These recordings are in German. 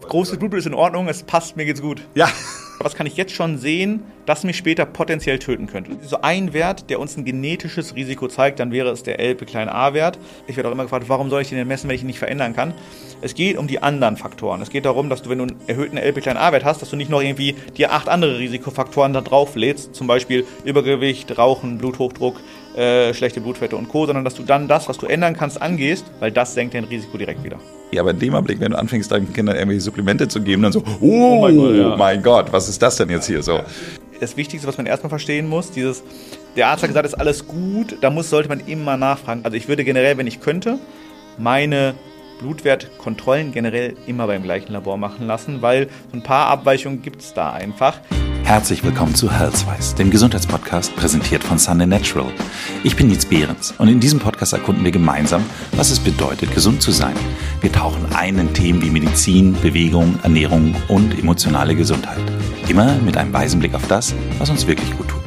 Großes Blutbild ist in Ordnung, es passt, mir geht's gut. Ja. Was kann ich jetzt schon sehen, das mich später potenziell töten könnte? So ein Wert, der uns ein genetisches Risiko zeigt, dann wäre es der LP-a-Wert. Ich werde auch immer gefragt, warum soll ich den denn messen, wenn ich ihn nicht verändern kann? Es geht um die anderen Faktoren. Es geht darum, dass du, wenn du einen erhöhten LP-a-Wert hast, dass du nicht noch irgendwie dir 8 andere Risikofaktoren da drauf lädst, zum Beispiel Übergewicht, Rauchen, Bluthochdruck, schlechte Blutfette und Co., sondern dass du dann das, was du ändern kannst, angehst, weil das senkt dein Risiko direkt wieder. Ja, aber in dem Augenblick, wenn du anfängst, deinen Kindern irgendwelche Supplemente zu geben, dann so, oh mein Gott, was ist das denn jetzt hier so? Das Wichtigste, was man erstmal verstehen muss, der Arzt hat gesagt, ist alles gut, da sollte man immer nachfragen. Also ich würde generell, wenn ich könnte, meine Blutwertkontrollen generell immer beim gleichen Labor machen lassen, weil so ein paar Abweichungen gibt es da einfach. Herzlich willkommen zu Healthwise, dem Gesundheitspodcast, präsentiert von Sunday Natural. Ich bin Nietz Behrens und in diesem Podcast erkunden wir gemeinsam, was es bedeutet, gesund zu sein. Wir tauchen ein in Themen wie Medizin, Bewegung, Ernährung und emotionale Gesundheit. Immer mit einem weisen Blick auf das, was uns wirklich gut tut.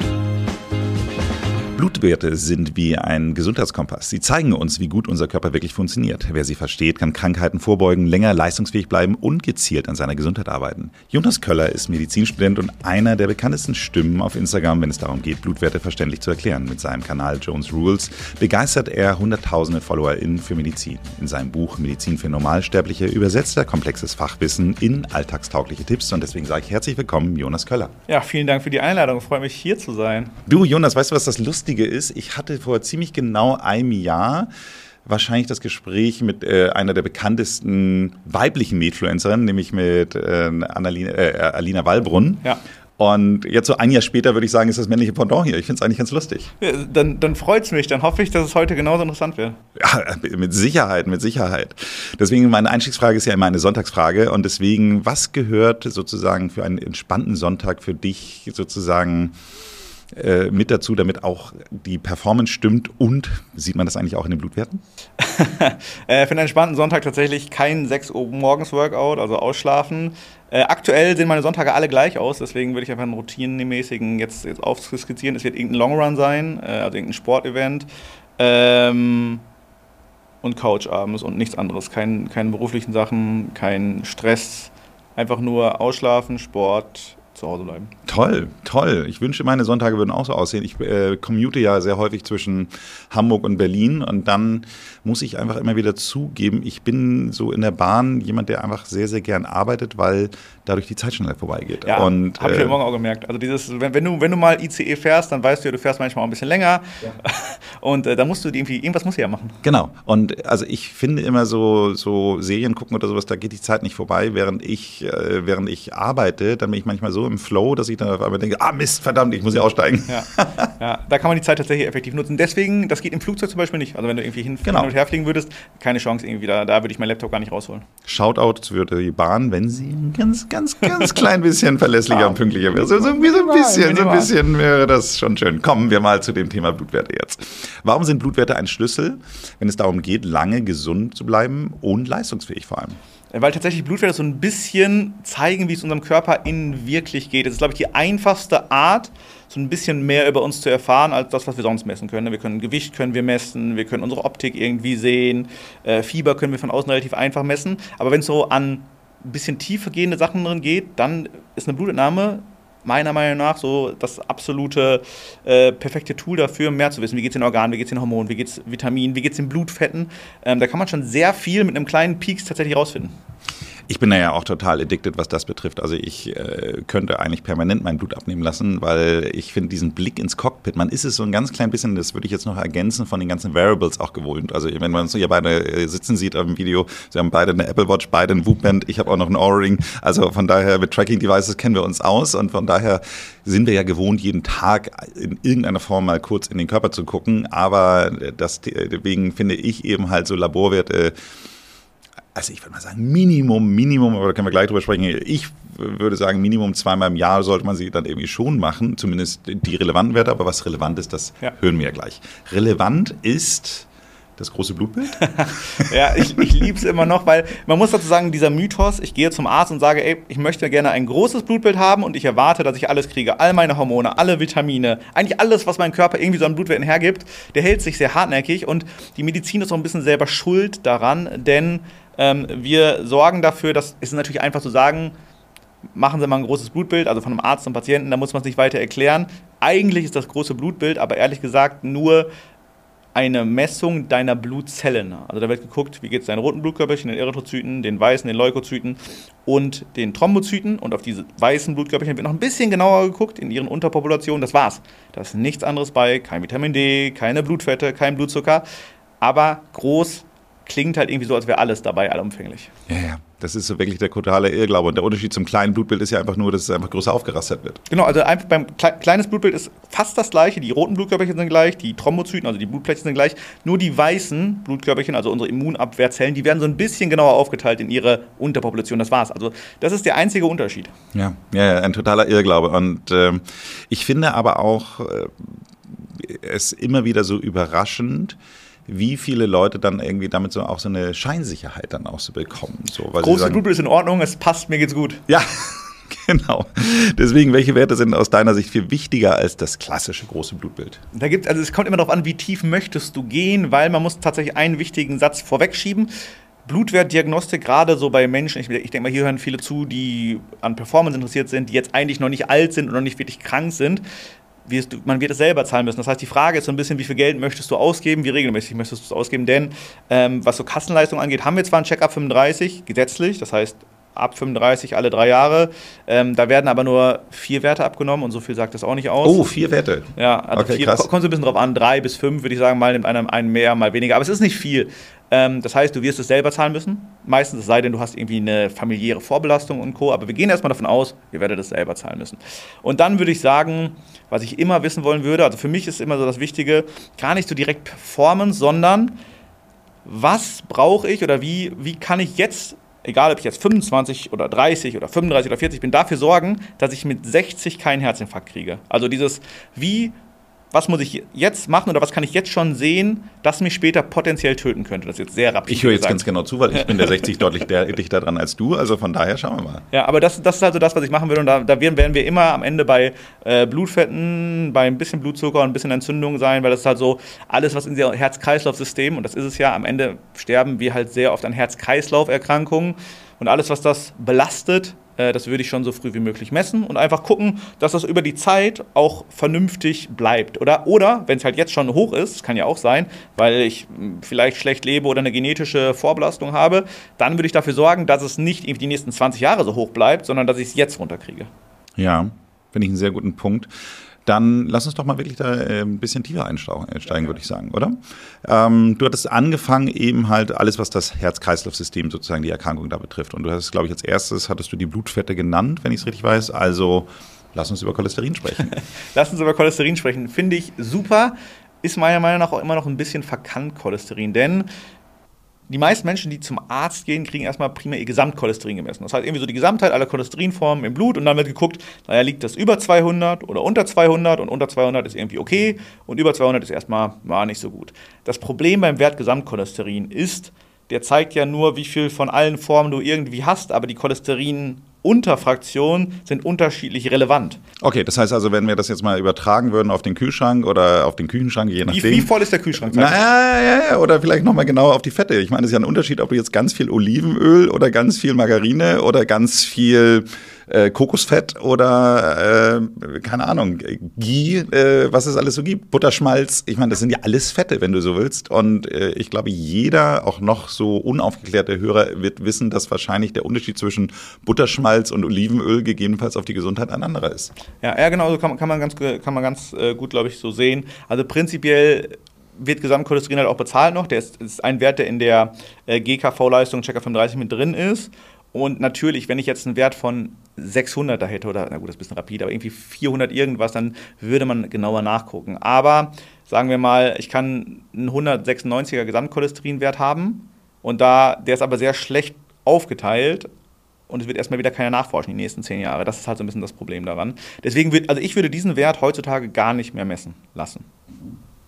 Blutwerte sind wie ein Gesundheitskompass. Sie zeigen uns, wie gut unser Körper wirklich funktioniert. Wer sie versteht, kann Krankheiten vorbeugen, länger leistungsfähig bleiben und gezielt an seiner Gesundheit arbeiten. Jonas Köller ist Medizinstudent und einer der bekanntesten Stimmen auf Instagram, wenn es darum geht, Blutwerte verständlich zu erklären. Mit seinem Kanal Jones Rules begeistert er hunderttausende FollowerInnen für Medizin. In seinem Buch Medizin für Normalsterbliche übersetzt er komplexes Fachwissen in alltagstaugliche Tipps. Und deswegen sage ich herzlich willkommen, Jonas Köller. Ja, vielen Dank für die Einladung. Ich freue mich, hier zu sein. Du, Jonas, weißt du, was das Lustige ist? Ich hatte vor ziemlich genau einem Jahr wahrscheinlich das Gespräch mit einer der bekanntesten weiblichen Medfluencerinnen, nämlich mit Alina Wallbrunn. Ja. Und jetzt so ein Jahr später würde ich sagen, ist das männliche Pendant hier. Ich finde es eigentlich ganz lustig. Ja, dann freut es mich. Dann hoffe ich, dass es heute genauso interessant wird. Ja, mit Sicherheit. Deswegen, meine Einstiegsfrage ist ja immer eine Sonntagsfrage. Und deswegen, was gehört sozusagen für einen entspannten Sonntag für dich sozusagen mit dazu, damit auch die Performance stimmt, und sieht man das eigentlich auch in den Blutwerten? Für einen entspannten Sonntag tatsächlich kein 6 Uhr morgens Workout, also ausschlafen. Aktuell sehen meine Sonntage alle gleich aus, deswegen würde ich einfach einen routinemäßigen jetzt aufskizzieren. Es wird irgendein Long Run sein, also irgendein Sportevent und Couch abends und nichts anderes. Keine beruflichen Sachen, kein Stress, einfach nur ausschlafen, Sport, zu Hause bleiben. Toll. Ich wünsche, meine Sonntage würden auch so aussehen. Ich commute ja sehr häufig zwischen Hamburg und Berlin und dann muss ich einfach immer wieder zugeben, ich bin so in der Bahn jemand, der einfach sehr, sehr gern arbeitet, weil dadurch die Zeit schneller vorbeigeht. Ja, habe ich heute Morgen auch gemerkt. Also wenn du mal ICE fährst, dann weißt du fährst manchmal auch ein bisschen länger, ja. Und da musst du irgendwas musst du ja machen. Genau. Und also ich finde immer so Serien gucken oder sowas, da geht die Zeit nicht vorbei, während ich arbeite, dann bin ich manchmal so im Flow, dass ich dann auf einmal denke, Mist, verdammt, ich muss hier aussteigen. Ja, da kann man die Zeit tatsächlich effektiv nutzen. Deswegen, das geht im Flugzeug zum Beispiel nicht. Also wenn du irgendwie hin und her fliegen würdest, keine Chance irgendwie, da würde ich meinen Laptop gar nicht rausholen. Shoutout für die Bahn, wenn sie ein ganz klein bisschen verlässlicher und pünktlicher wäre. So ein bisschen wäre das schon schön. Kommen wir mal zu dem Thema Blutwerte jetzt. Warum sind Blutwerte ein Schlüssel, wenn es darum geht, lange gesund zu bleiben und leistungsfähig vor allem? Weil tatsächlich Blutwerte so ein bisschen zeigen, wie es unserem Körper innen wirklich geht. Das ist, glaube ich, die einfachste Art, so ein bisschen mehr über uns zu erfahren, als das, was wir sonst messen können. Gewicht können wir messen, wir können unsere Optik irgendwie sehen, Fieber können wir von außen relativ einfach messen. Aber wenn es so an ein bisschen tiefer gehende Sachen drin geht, dann ist eine Blutentnahme meiner Meinung nach so das absolute perfekte Tool dafür, mehr zu wissen. Wie geht es den Organen, wie geht es den Hormonen, wie geht es Vitaminen, wie geht es den Blutfetten. Da kann man schon sehr viel mit einem kleinen Peaks tatsächlich rausfinden. Ich bin da ja auch total addicted, was das betrifft. Also ich könnte eigentlich permanent mein Blut abnehmen lassen, weil ich finde diesen Blick ins Cockpit, man ist es so ein ganz klein bisschen, das würde ich jetzt noch ergänzen, von den ganzen Variables auch gewohnt. Also wenn man uns hier beide sitzen sieht auf dem Video, sie haben beide eine Apple Watch, beide ein Whoop-Band, ich habe auch noch einen Oura-Ring. Also von daher mit Tracking-Devices kennen wir uns aus und von daher sind wir ja gewohnt, jeden Tag in irgendeiner Form mal kurz in den Körper zu gucken. Aber deswegen finde ich eben halt so Laborwerte, also ich würde mal sagen Minimum, aber da können wir gleich drüber sprechen. Ich würde sagen, Minimum 2-mal im Jahr sollte man sie dann irgendwie schon machen, zumindest die relevanten Werte. Aber was relevant ist, das hören wir ja gleich. Relevant ist das große Blutbild? Ja, ich liebe es immer noch, weil man muss dazu sagen, dieser Mythos, ich gehe zum Arzt und sage, ich möchte gerne ein großes Blutbild haben und ich erwarte, dass ich alles kriege, all meine Hormone, alle Vitamine, eigentlich alles, was mein Körper irgendwie so an Blutwerten hergibt, der hält sich sehr hartnäckig und die Medizin ist auch ein bisschen selber schuld daran, denn Wir sorgen dafür, das ist natürlich einfach zu sagen, machen Sie mal ein großes Blutbild, also von einem Arzt zum Patienten, da muss man es nicht weiter erklären. Eigentlich ist das große Blutbild aber ehrlich gesagt nur eine Messung deiner Blutzellen. Also da wird geguckt, wie geht es deinen roten Blutkörperchen, den Erythrozyten, den weißen, den Leukozyten und den Thrombozyten. Und auf diese weißen Blutkörperchen wird noch ein bisschen genauer geguckt in ihren Unterpopulationen. Das war's. Da ist nichts anderes bei, kein Vitamin D, keine Blutfette, kein Blutzucker. Aber groß klingt halt irgendwie so, als wäre alles dabei, allumfänglich. Ja. Das ist so wirklich der totale Irrglaube. Und der Unterschied zum kleinen Blutbild ist ja einfach nur, dass es einfach größer aufgerastert wird. Genau, also einfach beim kleines Blutbild ist fast das gleiche. Die roten Blutkörperchen sind gleich, die Thrombozyten, also die Blutplättchen sind gleich. Nur die weißen Blutkörperchen, also unsere Immunabwehrzellen, die werden so ein bisschen genauer aufgeteilt in ihre Unterpopulation. Das war's. Also das ist der einzige Unterschied. Ja, ein totaler Irrglaube. Und ich finde aber auch es immer wieder so überraschend, wie viele Leute dann irgendwie damit so auch so eine Scheinsicherheit dann auch so bekommen. So, weil großes Blutbild ist in Ordnung, es passt, mir geht's gut. Ja, genau. Deswegen, welche Werte sind aus deiner Sicht viel wichtiger als das klassische große Blutbild? Also es kommt immer darauf an, wie tief möchtest du gehen, weil man muss tatsächlich einen wichtigen Satz vorwegschieben. Blutwertdiagnostik, gerade so bei Menschen, ich denke mal, hier hören viele zu, die an Performance interessiert sind, die jetzt eigentlich noch nicht alt sind und noch nicht wirklich krank sind. Man wird es selber zahlen müssen. Das heißt, die Frage ist so ein bisschen, wie viel Geld möchtest du ausgeben, wie regelmäßig möchtest du es ausgeben, denn was so Kassenleistung angeht, haben wir zwar einen Check-up 35, gesetzlich, das heißt ab 35 alle 3 Jahre, da werden aber nur 4 Werte abgenommen und so viel sagt das auch nicht aus. Oh, 4 Werte? Ja, also okay, 4, kommt so ein bisschen drauf an, 3 bis 5 würde ich sagen, mal nimmt einer einen mehr, mal weniger, aber es ist nicht viel. Das heißt, du wirst es selber zahlen müssen, meistens, es sei denn, du hast irgendwie eine familiäre Vorbelastung und Co., aber wir gehen erstmal davon aus, ihr werdet es selber zahlen müssen. Und dann würde ich sagen, was ich immer wissen wollen würde, also für mich ist immer so das Wichtige, gar nicht so direkt Performance, sondern was brauche ich oder wie kann ich jetzt, egal ob ich jetzt 25 oder 30 oder 35 oder 40 bin, dafür sorgen, dass ich mit 60 keinen Herzinfarkt kriege. Also dieses, was muss ich jetzt machen oder was kann ich jetzt schon sehen, das mich später potenziell töten könnte. Das ist jetzt sehr rapide. Ich höre jetzt ganz genau zu, weil ich bin der 60 deutlich dichter dran als du. Also von daher schauen wir mal. Ja, aber das ist also das, was ich machen will. Und da werden wir immer am Ende bei Blutfetten, bei ein bisschen Blutzucker und ein bisschen Entzündung sein, weil das ist halt so alles, was in diesem Herz-Kreislauf-System, und das ist es ja, am Ende sterben wir halt sehr oft an Herz-Kreislauf-Erkrankungen. Und alles, was das belastet, das würde ich schon so früh wie möglich messen und einfach gucken, dass das über die Zeit auch vernünftig bleibt. Oder wenn es halt jetzt schon hoch ist, das kann ja auch sein, weil ich vielleicht schlecht lebe oder eine genetische Vorbelastung habe, dann würde ich dafür sorgen, dass es nicht irgendwie die nächsten 20 Jahre so hoch bleibt, sondern dass ich es jetzt runterkriege. Ja, finde ich einen sehr guten Punkt. Dann lass uns doch mal wirklich da ein bisschen tiefer einsteigen, würde ich sagen, oder? Du hattest angefangen eben halt alles, was das Herz-Kreislauf-System sozusagen die Erkrankung da betrifft. Und du hast, glaube ich, als erstes hattest du die Blutfette genannt, wenn ich es richtig weiß. Also lass uns über Cholesterin sprechen. Lass uns über Cholesterin sprechen. Finde ich super. Ist meiner Meinung nach auch immer noch ein bisschen verkannt, Cholesterin. Denn die meisten Menschen, die zum Arzt gehen, kriegen erstmal primär ihr Gesamtcholesterin gemessen. Das heißt, irgendwie so die Gesamtheit aller Cholesterinformen im Blut und dann wird geguckt, naja, liegt das über 200 oder unter 200 und unter 200 ist irgendwie okay und über 200 ist erstmal nicht so gut. Das Problem beim Wert Gesamtcholesterin ist, der zeigt ja nur, wie viel von allen Formen du irgendwie hast, aber die Cholesterin-Unterfraktionen sind unterschiedlich relevant. Okay, das heißt also, wenn wir das jetzt mal übertragen würden auf den Kühlschrank oder auf den Küchenschrank, je nachdem. Wie voll ist der Kühlschrank? Ja, oder vielleicht nochmal genauer auf die Fette. Ich meine, es ist ja ein Unterschied, ob du jetzt ganz viel Olivenöl oder ganz viel Margarine oder ganz viel Kokosfett oder, keine Ahnung, Ghee, was es alles so gibt, Butterschmalz. Ich meine, das sind ja alles Fette, wenn du so willst. Und ich glaube, jeder, auch noch so unaufgeklärte Hörer, wird wissen, dass wahrscheinlich der Unterschied zwischen Butterschmalz und Olivenöl gegebenenfalls auf die Gesundheit ein anderer ist. Ja, genau, so kann man ganz gut, glaube ich, so sehen. Also prinzipiell wird Gesamtcholesterin halt auch bezahlt noch. Der ist ein Wert, der in der GKV-Leistung Checker 35 mit drin ist. Und natürlich, wenn ich jetzt einen Wert von 600 da hätte, oder na gut, das ist ein bisschen rapide, aber irgendwie 400 irgendwas, dann würde man genauer nachgucken. Aber sagen wir mal, ich kann einen 196er Gesamtcholesterinwert haben und der ist aber sehr schlecht aufgeteilt und es wird erstmal wieder keiner nachforschen die nächsten 10 Jahre. Das ist halt so ein bisschen das Problem daran. Deswegen ich würde diesen Wert heutzutage gar nicht mehr messen lassen.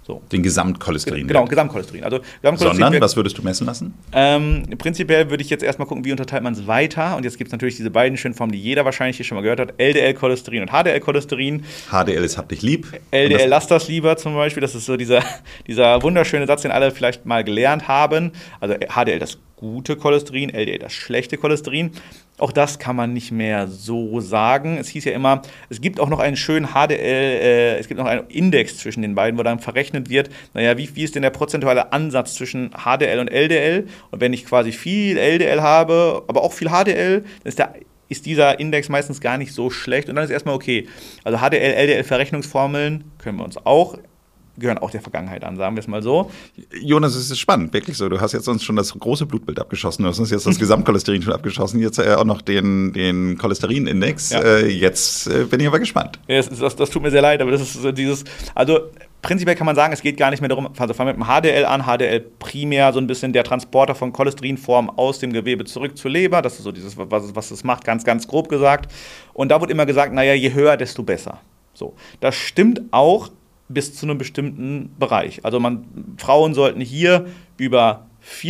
So. Den Gesamtcholesterin. Genau, Gesamtcholesterin. Also, Sondern, was würdest du messen lassen? Prinzipiell würde ich jetzt erstmal gucken, wie unterteilt man es weiter. Und jetzt gibt es natürlich diese beiden schönen Formen, die jeder wahrscheinlich hier schon mal gehört hat. LDL-Cholesterin und HDL-Cholesterin. HDL ist hab dich lieb. LDL, lass das lieber zum Beispiel. Das ist so dieser wunderschöne Satz, den alle vielleicht mal gelernt haben. Also HDL das gute Cholesterin, LDL das schlechte Cholesterin. Auch das kann man nicht mehr so sagen. Es hieß ja immer, es gibt auch noch einen schönen HDL, es gibt noch einen Index zwischen den beiden, wo dann verrechnet wird, naja, wie ist denn der prozentuale Ansatz zwischen HDL und LDL? Und wenn ich quasi viel LDL habe, aber auch viel HDL, dann ist dieser Index meistens gar nicht so schlecht und dann ist erstmal okay. Also HDL, LDL-Verrechnungsformeln können wir uns gehören auch der Vergangenheit an, sagen wir es mal so. Jonas, es ist spannend, wirklich so. Du hast jetzt uns schon das große Blutbild abgeschossen, du hast uns jetzt das Gesamtcholesterin schon abgeschossen, jetzt auch noch den Cholesterinindex. Ja. Jetzt bin ich aber gespannt. Ja, das tut mir sehr leid, aber das ist so also prinzipiell kann man sagen, es geht gar nicht mehr darum, also fangen wir mit dem HDL an, HDL primär so ein bisschen der Transporter von Cholesterinformen aus dem Gewebe zurück zur Leber, das ist so dieses, was es macht, ganz, ganz grob gesagt. Und da wird immer gesagt, naja, je höher, desto besser. So, das stimmt auch bis zu einem bestimmten Bereich. Also Frauen sollten hier über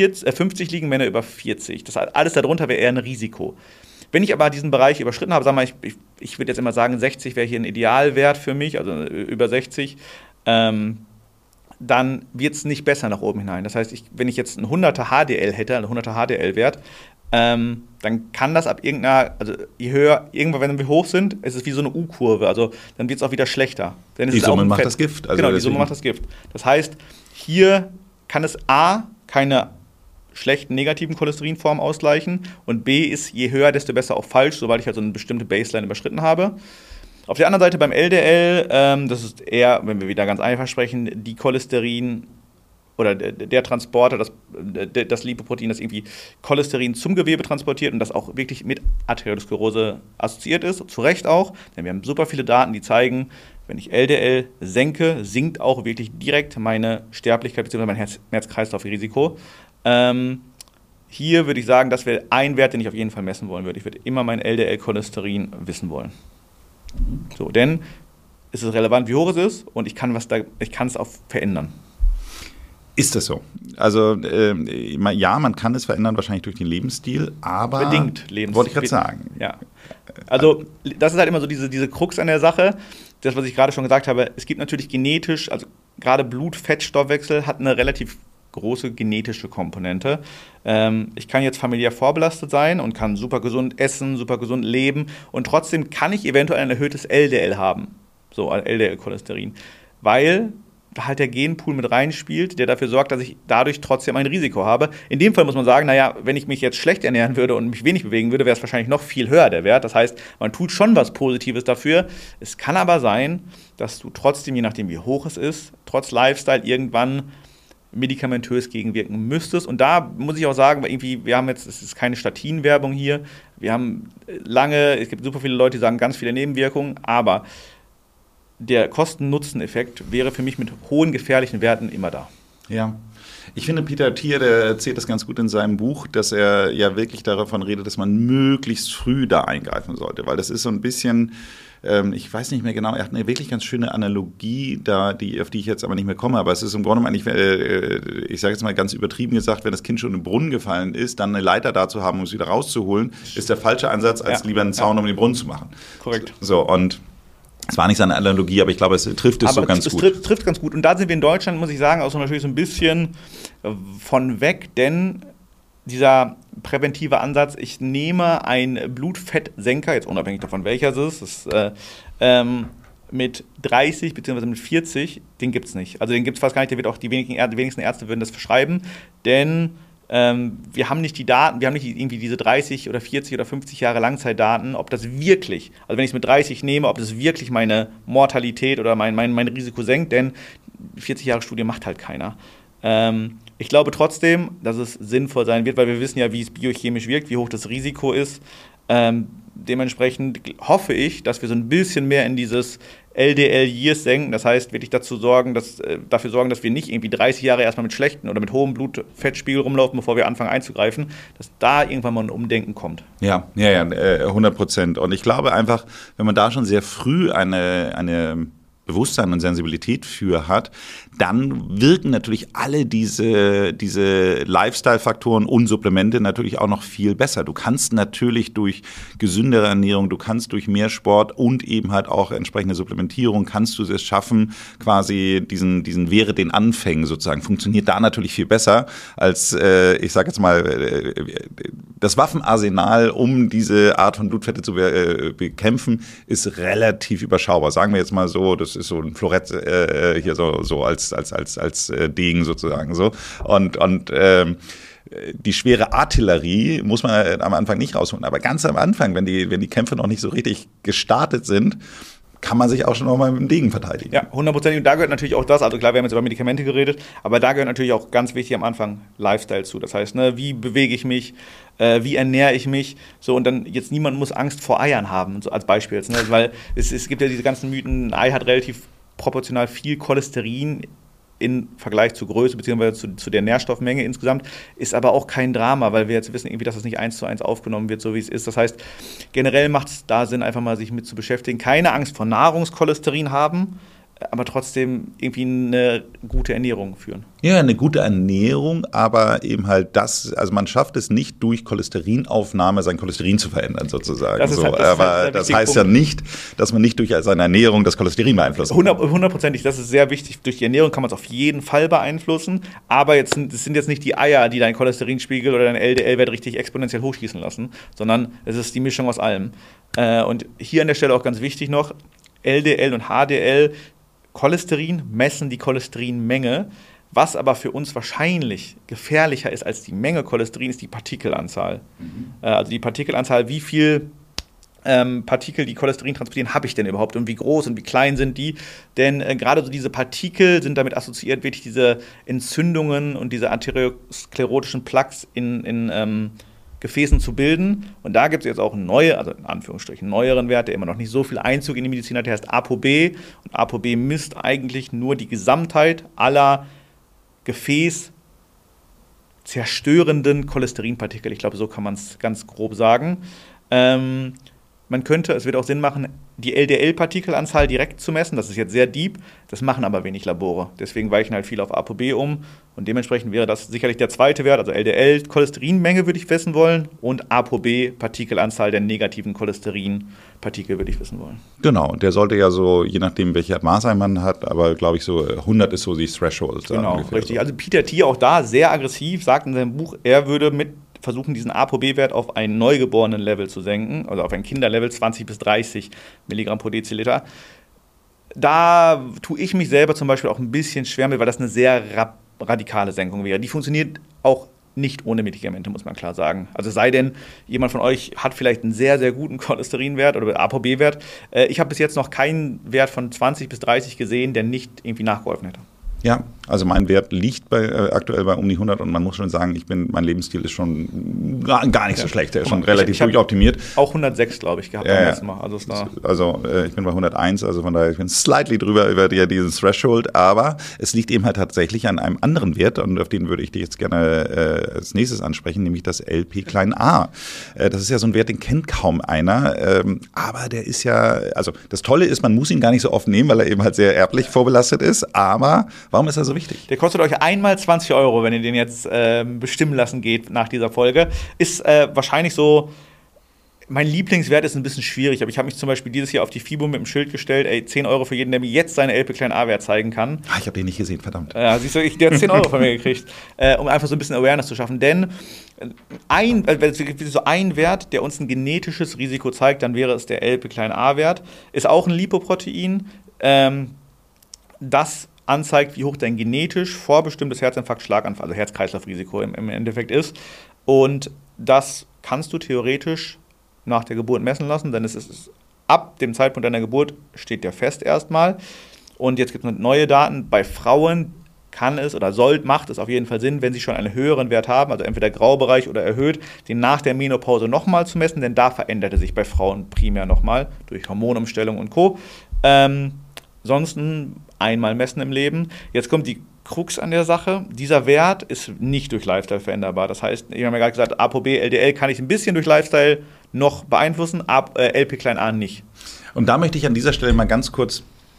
50 liegen, Männer über 40. Das alles darunter wäre eher ein Risiko. Wenn ich aber diesen Bereich überschritten habe, sagen wir mal, ich würde jetzt immer sagen, 60 wäre hier ein Idealwert für mich, also über 60, dann wird es nicht besser nach oben hinein. Das heißt, wenn ich jetzt einen 100er HDL hätte, einen 100er HDL-Wert, dann kann das ab also je höher, irgendwann, wenn wir hoch sind, ist es wie so eine U-Kurve, also dann wird es auch wieder schlechter. Denn die Summe macht das Gift. Also genau, die Summe macht das Gift. Das heißt, hier kann es A, keine schlechten negativen Cholesterinformen ausgleichen und B ist, je höher, desto besser auch falsch, sobald ich also eine bestimmte Baseline überschritten habe. Auf der anderen Seite beim LDL, das ist eher, wenn wir wieder ganz einfach sprechen, die Cholesterin oder der Transporter, das Lipoprotein, das irgendwie Cholesterin zum Gewebe transportiert und das auch wirklich mit Arteriosklerose assoziiert ist, zu Recht auch, denn wir haben super viele Daten, die zeigen, wenn ich LDL senke, sinkt auch wirklich direkt meine Sterblichkeit bzw. mein Herz-Kreislauf-Risiko. Hier würde ich sagen, das wäre ein Wert, den ich auf jeden Fall messen wollen würde. Ich würde immer mein LDL-Cholesterin wissen wollen. So, denn es ist relevant, wie hoch es ist und ich kann es auch verändern. Ist das so? Also ja, man kann es verändern, wahrscheinlich durch den Lebensstil, aber bedingt Lebensstil. Wollte ich gerade sagen. Ja. Also das ist halt immer so diese Krux an der Sache. Das, was ich gerade schon gesagt habe, es gibt natürlich genetisch, also gerade Blut-Fettstoffwechsel hat eine relativ große genetische Komponente. Ich kann jetzt familiär vorbelastet sein und kann super gesund essen, super gesund leben und trotzdem kann ich eventuell ein erhöhtes LDL haben, so ein LDL-Cholesterin, weil da halt der Genpool mit reinspielt, der dafür sorgt, dass ich dadurch trotzdem ein Risiko habe. In dem Fall muss man sagen, naja, wenn ich mich jetzt schlecht ernähren würde und mich wenig bewegen würde, wäre es wahrscheinlich noch viel höher, der Wert. Das heißt, man tut schon was Positives dafür. Es kann aber sein, dass du trotzdem, je nachdem wie hoch es ist, trotz Lifestyle irgendwann medikamentös gegenwirken müsstest. Und da muss ich auch sagen, weil irgendwie, es ist keine Statin-Werbung hier, es gibt super viele Leute, die sagen ganz viele Nebenwirkungen, aber der Kosten-Nutzen-Effekt wäre für mich mit hohen gefährlichen Werten immer da. Ja. Ich finde, Peter Thiel, der erzählt das ganz gut in seinem Buch, dass er ja wirklich davon redet, dass man möglichst früh da eingreifen sollte, weil das ist so ein bisschen, ich weiß nicht mehr genau, er hat eine wirklich ganz schöne Analogie da, auf die ich jetzt aber nicht mehr komme, aber es ist im Grunde eigentlich, ich sage jetzt mal ganz übertrieben gesagt, wenn das Kind schon im Brunnen gefallen ist, dann eine Leiter da zu haben, um es wieder rauszuholen, ist der falsche Ansatz, als lieber einen Zaun um den Brunnen zu machen. Korrekt. So, und es war nicht seine Analogie, aber ich glaube, es trifft es so ganz gut. Es trifft ganz gut. Und da sind wir in Deutschland, muss ich sagen, auch so natürlich so ein bisschen von weg, denn dieser präventive Ansatz, ich nehme einen Blutfettsenker, jetzt unabhängig davon welcher es ist, mit 30 bzw. mit 40, den gibt es nicht. Also den gibt es fast gar nicht, die wenigsten Ärzte würden das verschreiben, denn wir haben nicht die Daten, wir haben nicht irgendwie diese 30 oder 40 oder 50 Jahre Langzeitdaten, ob das wirklich, also wenn ich es mit 30 nehme, ob das wirklich meine Mortalität oder mein Risiko senkt, denn 40 Jahre Studie macht halt keiner. Ich glaube trotzdem, dass es sinnvoll sein wird, weil wir wissen ja, wie es biochemisch wirkt, wie hoch das Risiko ist. Dementsprechend hoffe ich, dass wir so ein bisschen mehr in dieses LDL-Years senken. Das heißt, wirklich dafür sorgen, dass wir nicht irgendwie 30 Jahre erstmal mit schlechten oder mit hohem Blutfettspiegel rumlaufen, bevor wir anfangen einzugreifen, dass da irgendwann mal ein Umdenken kommt. Ja, 100%. Und ich glaube einfach, wenn man da schon sehr früh eine Bewusstsein und Sensibilität für hat, dann wirken natürlich alle diese Lifestyle-Faktoren und Supplemente natürlich auch noch viel besser. Du kannst natürlich durch gesündere Ernährung, du kannst durch mehr Sport und eben halt auch entsprechende Supplementierung, kannst du es schaffen, quasi diesen Wehre den Anfängen sozusagen. Funktioniert da natürlich viel besser als, ich sage jetzt mal, das Waffenarsenal, um diese Art von Blutfette zu bekämpfen, ist relativ überschaubar. Sagen wir jetzt mal so, das ist so ein Florett hier so als Degen sozusagen so. Und die schwere Artillerie muss man am Anfang nicht rausholen. Aber ganz am Anfang, wenn die Kämpfe noch nicht so richtig gestartet sind, kann man sich auch schon noch mal mit dem Degen verteidigen. Ja, 100%. Und da gehört natürlich auch das, also klar, wir haben jetzt über Medikamente geredet, aber da gehört natürlich auch ganz wichtig am Anfang Lifestyle zu. Das heißt, ne, wie bewege ich mich, wie ernähre ich mich, so, und dann jetzt niemand muss Angst vor Eiern haben, so als Beispiel jetzt, ne, weil es gibt ja diese ganzen Mythen, ein Ei hat relativ proportional viel Cholesterin in Vergleich zur Größe bzw. zu der Nährstoffmenge insgesamt, ist aber auch kein Drama, weil wir jetzt wissen, irgendwie, dass das nicht 1:1 aufgenommen wird, so wie es ist. Das heißt, generell macht es da Sinn, einfach mal sich mit zu beschäftigen. Keine Angst vor Nahrungscholesterin haben, aber trotzdem irgendwie eine gute Ernährung führen. Ja, eine gute Ernährung, aber eben halt also man schafft es nicht durch Cholesterinaufnahme sein Cholesterin zu verändern sozusagen. Das ist halt, aber das heißt ja nicht, dass man nicht durch seine Ernährung das Cholesterin beeinflussen kann. 100%, das ist sehr wichtig. Durch die Ernährung kann man es auf jeden Fall beeinflussen, aber das sind jetzt nicht die Eier, die dein Cholesterinspiegel oder dein LDL-Wert richtig exponentiell hochschießen lassen, sondern es ist die Mischung aus allem. Und hier an der Stelle auch ganz wichtig noch, LDL und HDL, Cholesterin messen die Cholesterinmenge. Was aber für uns wahrscheinlich gefährlicher ist als die Menge Cholesterin, ist die Partikelanzahl. Also die Partikelanzahl, wie viel Partikel, die Cholesterin transportieren, habe ich denn überhaupt und wie groß und wie klein sind die? Denn gerade so diese Partikel sind damit assoziiert, wirklich diese Entzündungen und diese arteriosklerotischen Plaques in Gefäßen zu bilden. Und da gibt es jetzt auch also in Anführungsstrichen neueren Wert, der immer noch nicht so viel Einzug in die Medizin hat, der heißt ApoB. Und ApoB misst eigentlich nur die Gesamtheit aller gefäßzerstörenden Cholesterinpartikel. Ich glaube, so kann man es ganz grob sagen. Es wird auch Sinn machen, die LDL-Partikelanzahl direkt zu messen. Das ist jetzt sehr deep, das machen aber wenig Labore. Deswegen weichen halt viele auf ApoB um. Und dementsprechend wäre das sicherlich der zweite Wert, also LDL-Cholesterinmenge würde ich wissen wollen und ApoB-Partikelanzahl der negativen Cholesterinpartikel würde ich wissen wollen. Genau, der sollte ja so, je nachdem welche Maße man hat, aber glaube ich so 100 ist so die Threshold. Genau, richtig. So. Also Peter Thiel auch da sehr aggressiv, sagt in seinem Buch, er würde versuchen, diesen ApoB-Wert auf ein Neugeborenen-Level zu senken, also auf ein Kinderlevel 20 bis 30 Milligramm pro Deziliter. Da tue ich mich selber zum Beispiel auch ein bisschen schwer mit, weil das eine sehr radikale Senkung wäre. Die funktioniert auch nicht ohne Medikamente, muss man klar sagen. Also sei denn, jemand von euch hat vielleicht einen sehr, sehr guten Cholesterinwert oder ApoB-Wert. Ich habe bis jetzt noch keinen Wert von 20 bis 30 gesehen, der nicht irgendwie nachgeholfen hätte. Ja, also mein Wert liegt aktuell bei um die 100 und man muss schon sagen, mein Lebensstil ist schon gar nicht so schlecht, der ist schon relativ durchoptimiert. Auch 106, glaube ich, gehabt beim letzten Mal. Also ich bin bei 101, also von daher, ich bin slightly drüber über diesen Threshold, aber es liegt eben halt tatsächlich an einem anderen Wert und auf den würde ich dich jetzt gerne als nächstes ansprechen, nämlich das LP-a. Das ist ja so ein Wert, den kennt kaum einer, aber der ist ja, also das Tolle ist, man muss ihn gar nicht so oft nehmen, weil er eben halt sehr erblich vorbelastet ist, aber warum ist er so wichtig? Der kostet euch einmal 20 €, wenn ihr den jetzt bestimmen lassen geht nach dieser Folge. Ist wahrscheinlich so, mein Lieblingswert ist ein bisschen schwierig, aber ich habe mich zum Beispiel dieses Jahr auf die FIBO mit dem Schild gestellt, 10 € für jeden, der mir jetzt seine LP-a-Wert zeigen kann. Ich habe den nicht gesehen, verdammt. Siehst du, der hat 10 € von mir gekriegt, um einfach so ein bisschen Awareness zu schaffen. Denn ein Wert, der uns ein genetisches Risiko zeigt, dann wäre es der LP-a-Wert. Ist auch ein Lipoprotein, das anzeigt, wie hoch dein genetisch vorbestimmtes Herzinfarkt, Schlaganfall, also Herz-Kreislauf-Risiko im Endeffekt ist. Und das kannst du theoretisch nach der Geburt messen lassen, denn es ist ab dem Zeitpunkt deiner Geburt steht der fest erstmal. Und jetzt gibt es neue Daten. Bei Frauen macht es auf jeden Fall Sinn, wenn sie schon einen höheren Wert haben, also entweder Graubereich oder erhöht, den nach der Menopause nochmal zu messen, denn da verändert er sich bei Frauen primär nochmal durch Hormonumstellung und Co. Ansonsten einmal messen im Leben. Jetzt kommt die Krux an der Sache. Dieser Wert ist nicht durch Lifestyle veränderbar. Das heißt, ich habe ja gerade gesagt, ApoB, LDL kann ich ein bisschen durch Lifestyle noch beeinflussen, LP-a nicht. Und da möchte ich an dieser Stelle mal ganz kurz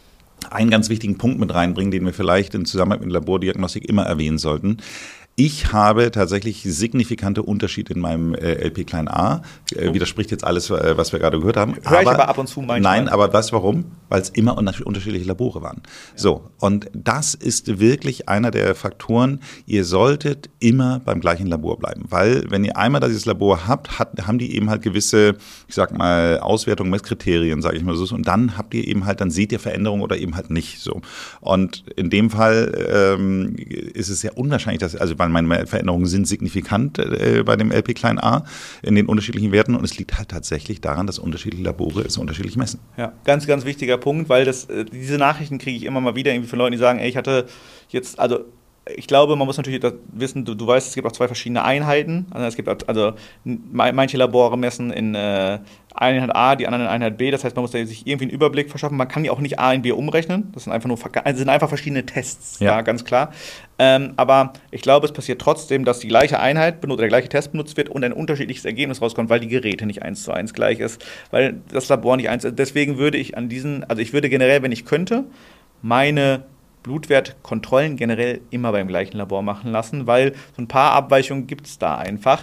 einen ganz wichtigen Punkt mit reinbringen, den wir vielleicht im Zusammenhang mit Labordiagnostik immer erwähnen sollten. Ich habe tatsächlich signifikante Unterschiede in meinem LP-a. Widerspricht jetzt alles, was wir gerade gehört haben. Höre ich aber ab und zu manchmal. Nein, aber weißt du warum? Weil es immer unterschiedliche Labore waren. Ja. So, und das ist wirklich einer der Faktoren. Ihr solltet immer beim gleichen Labor bleiben. Weil, wenn ihr einmal dieses Labor habt, haben die eben halt gewisse, ich sag mal, Auswertungen, Messkriterien, sage ich mal so. Und dann habt ihr eben halt, dann seht ihr Veränderungen oder eben halt nicht so. Und in dem Fall ist es sehr unwahrscheinlich, dass, also meine Veränderungen sind signifikant bei dem LP-a in den unterschiedlichen Werten und es liegt halt tatsächlich daran, dass unterschiedliche Labore es unterschiedlich messen. Ja, ganz, ganz wichtiger Punkt, weil diese Nachrichten kriege ich immer mal wieder irgendwie von Leuten, die sagen, ey, ich hatte jetzt, also ich glaube, man muss natürlich wissen, du weißt, es gibt auch 2 verschiedene Einheiten. Also es gibt manche Labore messen in Einheit A, die anderen in Einheit B. Das heißt, man muss da sich irgendwie einen Überblick verschaffen. Man kann ja auch nicht A in B umrechnen. Das sind einfach verschiedene Tests, ja, ganz klar. Aber ich glaube, es passiert trotzdem, dass die gleiche Einheit benutzt, oder der gleiche Test benutzt wird und ein unterschiedliches Ergebnis rauskommt, weil die Geräte nicht 1:1 gleich ist, weil das Labor nicht 1. Deswegen würde ich ich würde generell, wenn ich könnte, meine Blutwertkontrollen generell immer beim gleichen Labor machen lassen, weil so ein paar Abweichungen gibt es da einfach.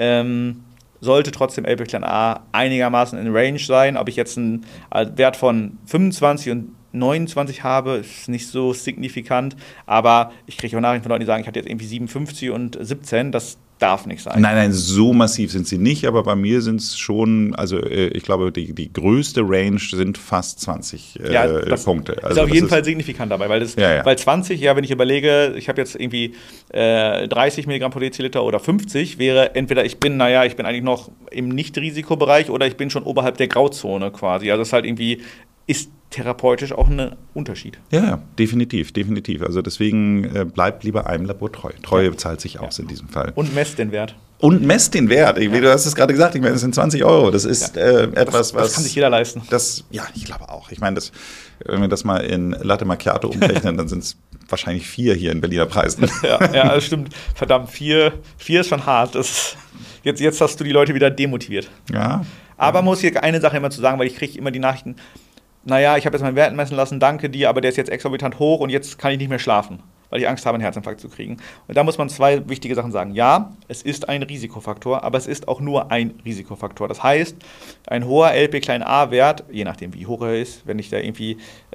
Sollte trotzdem LP-a einigermaßen in Range sein. Ob ich jetzt einen Wert von 25 und 29 habe, ist nicht so signifikant, aber ich kriege auch Nachrichten von Leuten, die sagen, ich hatte jetzt irgendwie 57 und 17, das darf nicht sein. Nein, so massiv sind sie nicht, aber bei mir sind es schon, also ich glaube, die größte Range sind fast 20 Punkte. Also ist auf jeden Fall signifikant dabei, weil weil 20, wenn ich überlege, ich habe jetzt irgendwie 30 Milligramm pro Deziliter oder 50, wäre entweder ich bin eigentlich noch im Nicht-Risikobereich oder ich bin schon oberhalb der Grauzone quasi. Also das ist halt irgendwie, ist therapeutisch auch ein Unterschied. Ja, definitiv. Also deswegen bleibt lieber einem Labor treu. Treue zahlt sich aus in diesem Fall. Und messt den Wert. Du hast es gerade gesagt, ich meine, das sind 20 €. Das ist etwas, was... Das kann sich jeder leisten. Ich glaube auch. Ich meine, wenn wir das mal in Latte Macchiato umrechnen, dann sind es wahrscheinlich 4 hier in Berliner Preisen. Ja, das stimmt. Verdammt, 4 ist schon hart. Jetzt hast du die Leute wieder demotiviert. Ja. Aber man muss hier eine Sache immer zu sagen, weil ich kriege immer die Nachrichten, naja, ich habe jetzt meinen Wert messen lassen, danke dir, aber der ist jetzt exorbitant hoch und jetzt kann ich nicht mehr schlafen, weil ich Angst habe, einen Herzinfarkt zu kriegen. Und da muss man 2 wichtige Sachen sagen. Ja, es ist ein Risikofaktor, aber es ist auch nur ein Risikofaktor. Das heißt, ein hoher LP-a-Wert, je nachdem wie hoch er ist, wenn ich da irgendwie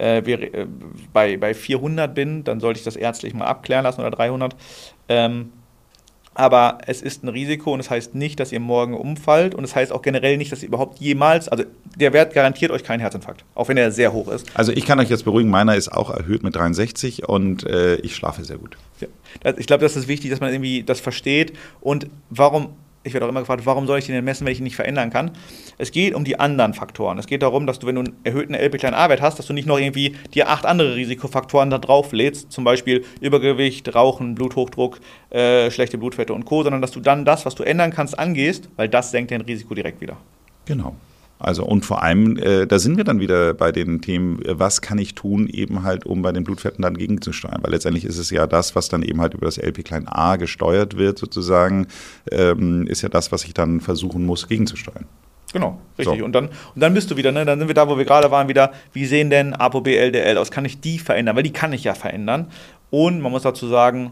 bei 400 bin, dann sollte ich das ärztlich mal abklären lassen oder 300. Aber es ist ein Risiko und es heißt nicht, dass ihr morgen umfallt und es heißt auch generell nicht, dass ihr überhaupt jemals, also der Wert garantiert euch keinen Herzinfarkt, auch wenn er sehr hoch ist. Also ich kann euch jetzt beruhigen, meiner ist auch erhöht mit 63 und ich schlafe sehr gut. Ja. Ich glaube, das ist wichtig, dass man irgendwie das versteht und ich werde auch immer gefragt, warum soll ich den denn messen, wenn ich ihn nicht verändern kann? Es geht um die anderen Faktoren. Es geht darum, dass du, wenn du einen erhöhten LP-a-Wert hast, dass du nicht noch irgendwie dir 8 andere Risikofaktoren da drauf lädst, zum Beispiel Übergewicht, Rauchen, Bluthochdruck, schlechte Blutfette und Co., sondern dass du dann das, was du ändern kannst, angehst, weil das senkt dein Risiko direkt wieder. Genau. Also und vor allem, da sind wir dann wieder bei den Themen, was kann ich tun, eben halt, um bei den Blutfetten dann gegenzusteuern. Weil letztendlich ist es ja das, was dann eben halt über das LP-a gesteuert wird sozusagen, ist ja das, was ich dann versuchen muss, gegenzusteuern. Genau, richtig. So. Und dann bist du wieder, dann sind wir da, wo wir gerade waren, wieder, wie sehen denn ApoB, LDL aus? Kann ich die verändern? Weil die kann ich ja verändern. Und man muss dazu sagen,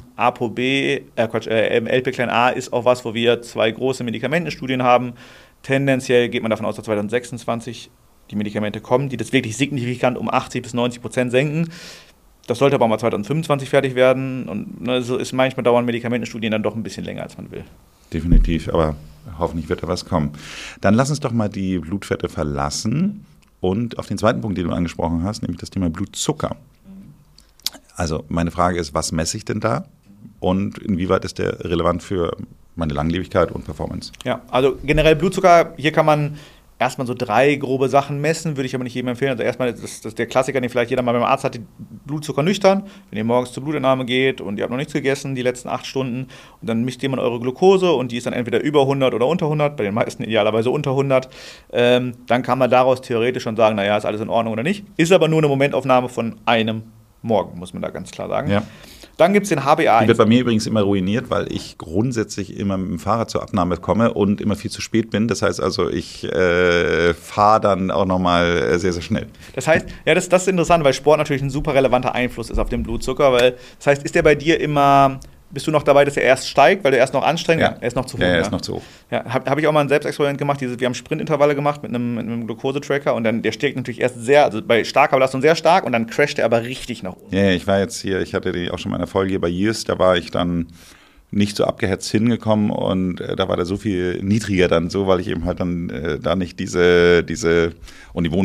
LP-a ist auch was, wo wir 2 große Medikamentenstudien haben. Tendenziell geht man davon aus, dass 2026 die Medikamente kommen, die das wirklich signifikant um 80-90% senken. Das sollte aber mal 2025 fertig werden. Und so ist manchmal dauern Medikamentenstudien dann doch ein bisschen länger, als man will. Definitiv, aber hoffentlich wird da was kommen. Dann lass uns doch mal die Blutfette verlassen und auf den zweiten Punkt, den du angesprochen hast, nämlich das Thema Blutzucker. Also meine Frage ist, was messe ich denn da und inwieweit ist der relevant für meine Langlebigkeit und Performance? Ja, also generell Blutzucker, hier kann man erstmal so 3 grobe Sachen messen, würde ich aber nicht jedem empfehlen. Also erstmal, das ist der Klassiker, den vielleicht jeder mal beim Arzt hat, Blutzucker nüchtern. Wenn ihr morgens zur Blutentnahme geht und ihr habt noch nichts gegessen, die letzten 8 Stunden, und dann misst jemand eure Glucose und die ist dann entweder über 100 oder unter 100, bei den meisten idealerweise unter 100. Dann kann man daraus theoretisch schon sagen, naja, ist alles in Ordnung oder nicht. Ist aber nur eine Momentaufnahme von einem Morgen, muss man da ganz klar sagen. Ja. Dann gibt es den HbA1c. Die wird bei mir übrigens immer ruiniert, weil ich grundsätzlich immer mit dem Fahrrad zur Abnahme komme und immer viel zu spät bin. Das heißt also, ich fahre dann auch nochmal sehr, sehr schnell. Das heißt, ja, das ist interessant, weil Sport natürlich ein super relevanter Einfluss ist auf den Blutzucker. Weil, das heißt, ist der bei dir immer... Bist du noch dabei, dass er erst steigt, weil du erst noch anstrengst? Ja. Er ist noch zu hoch. Ja, er ist noch zu hoch. Ja, hab ich auch mal ein Selbstexperiment gemacht. Wir haben Sprintintervalle gemacht mit einem Glukosetracker und dann der steigt natürlich erst sehr, also bei starker Belastung sehr stark und dann crasht er aber richtig nach unten. Ja, ich war jetzt hier, ich hatte die auch schon mal in der Folge hier bei Years, da war ich dann nicht so abgehetzt hingekommen und da war der so viel niedriger dann so, weil ich eben halt dann da nicht diese und ich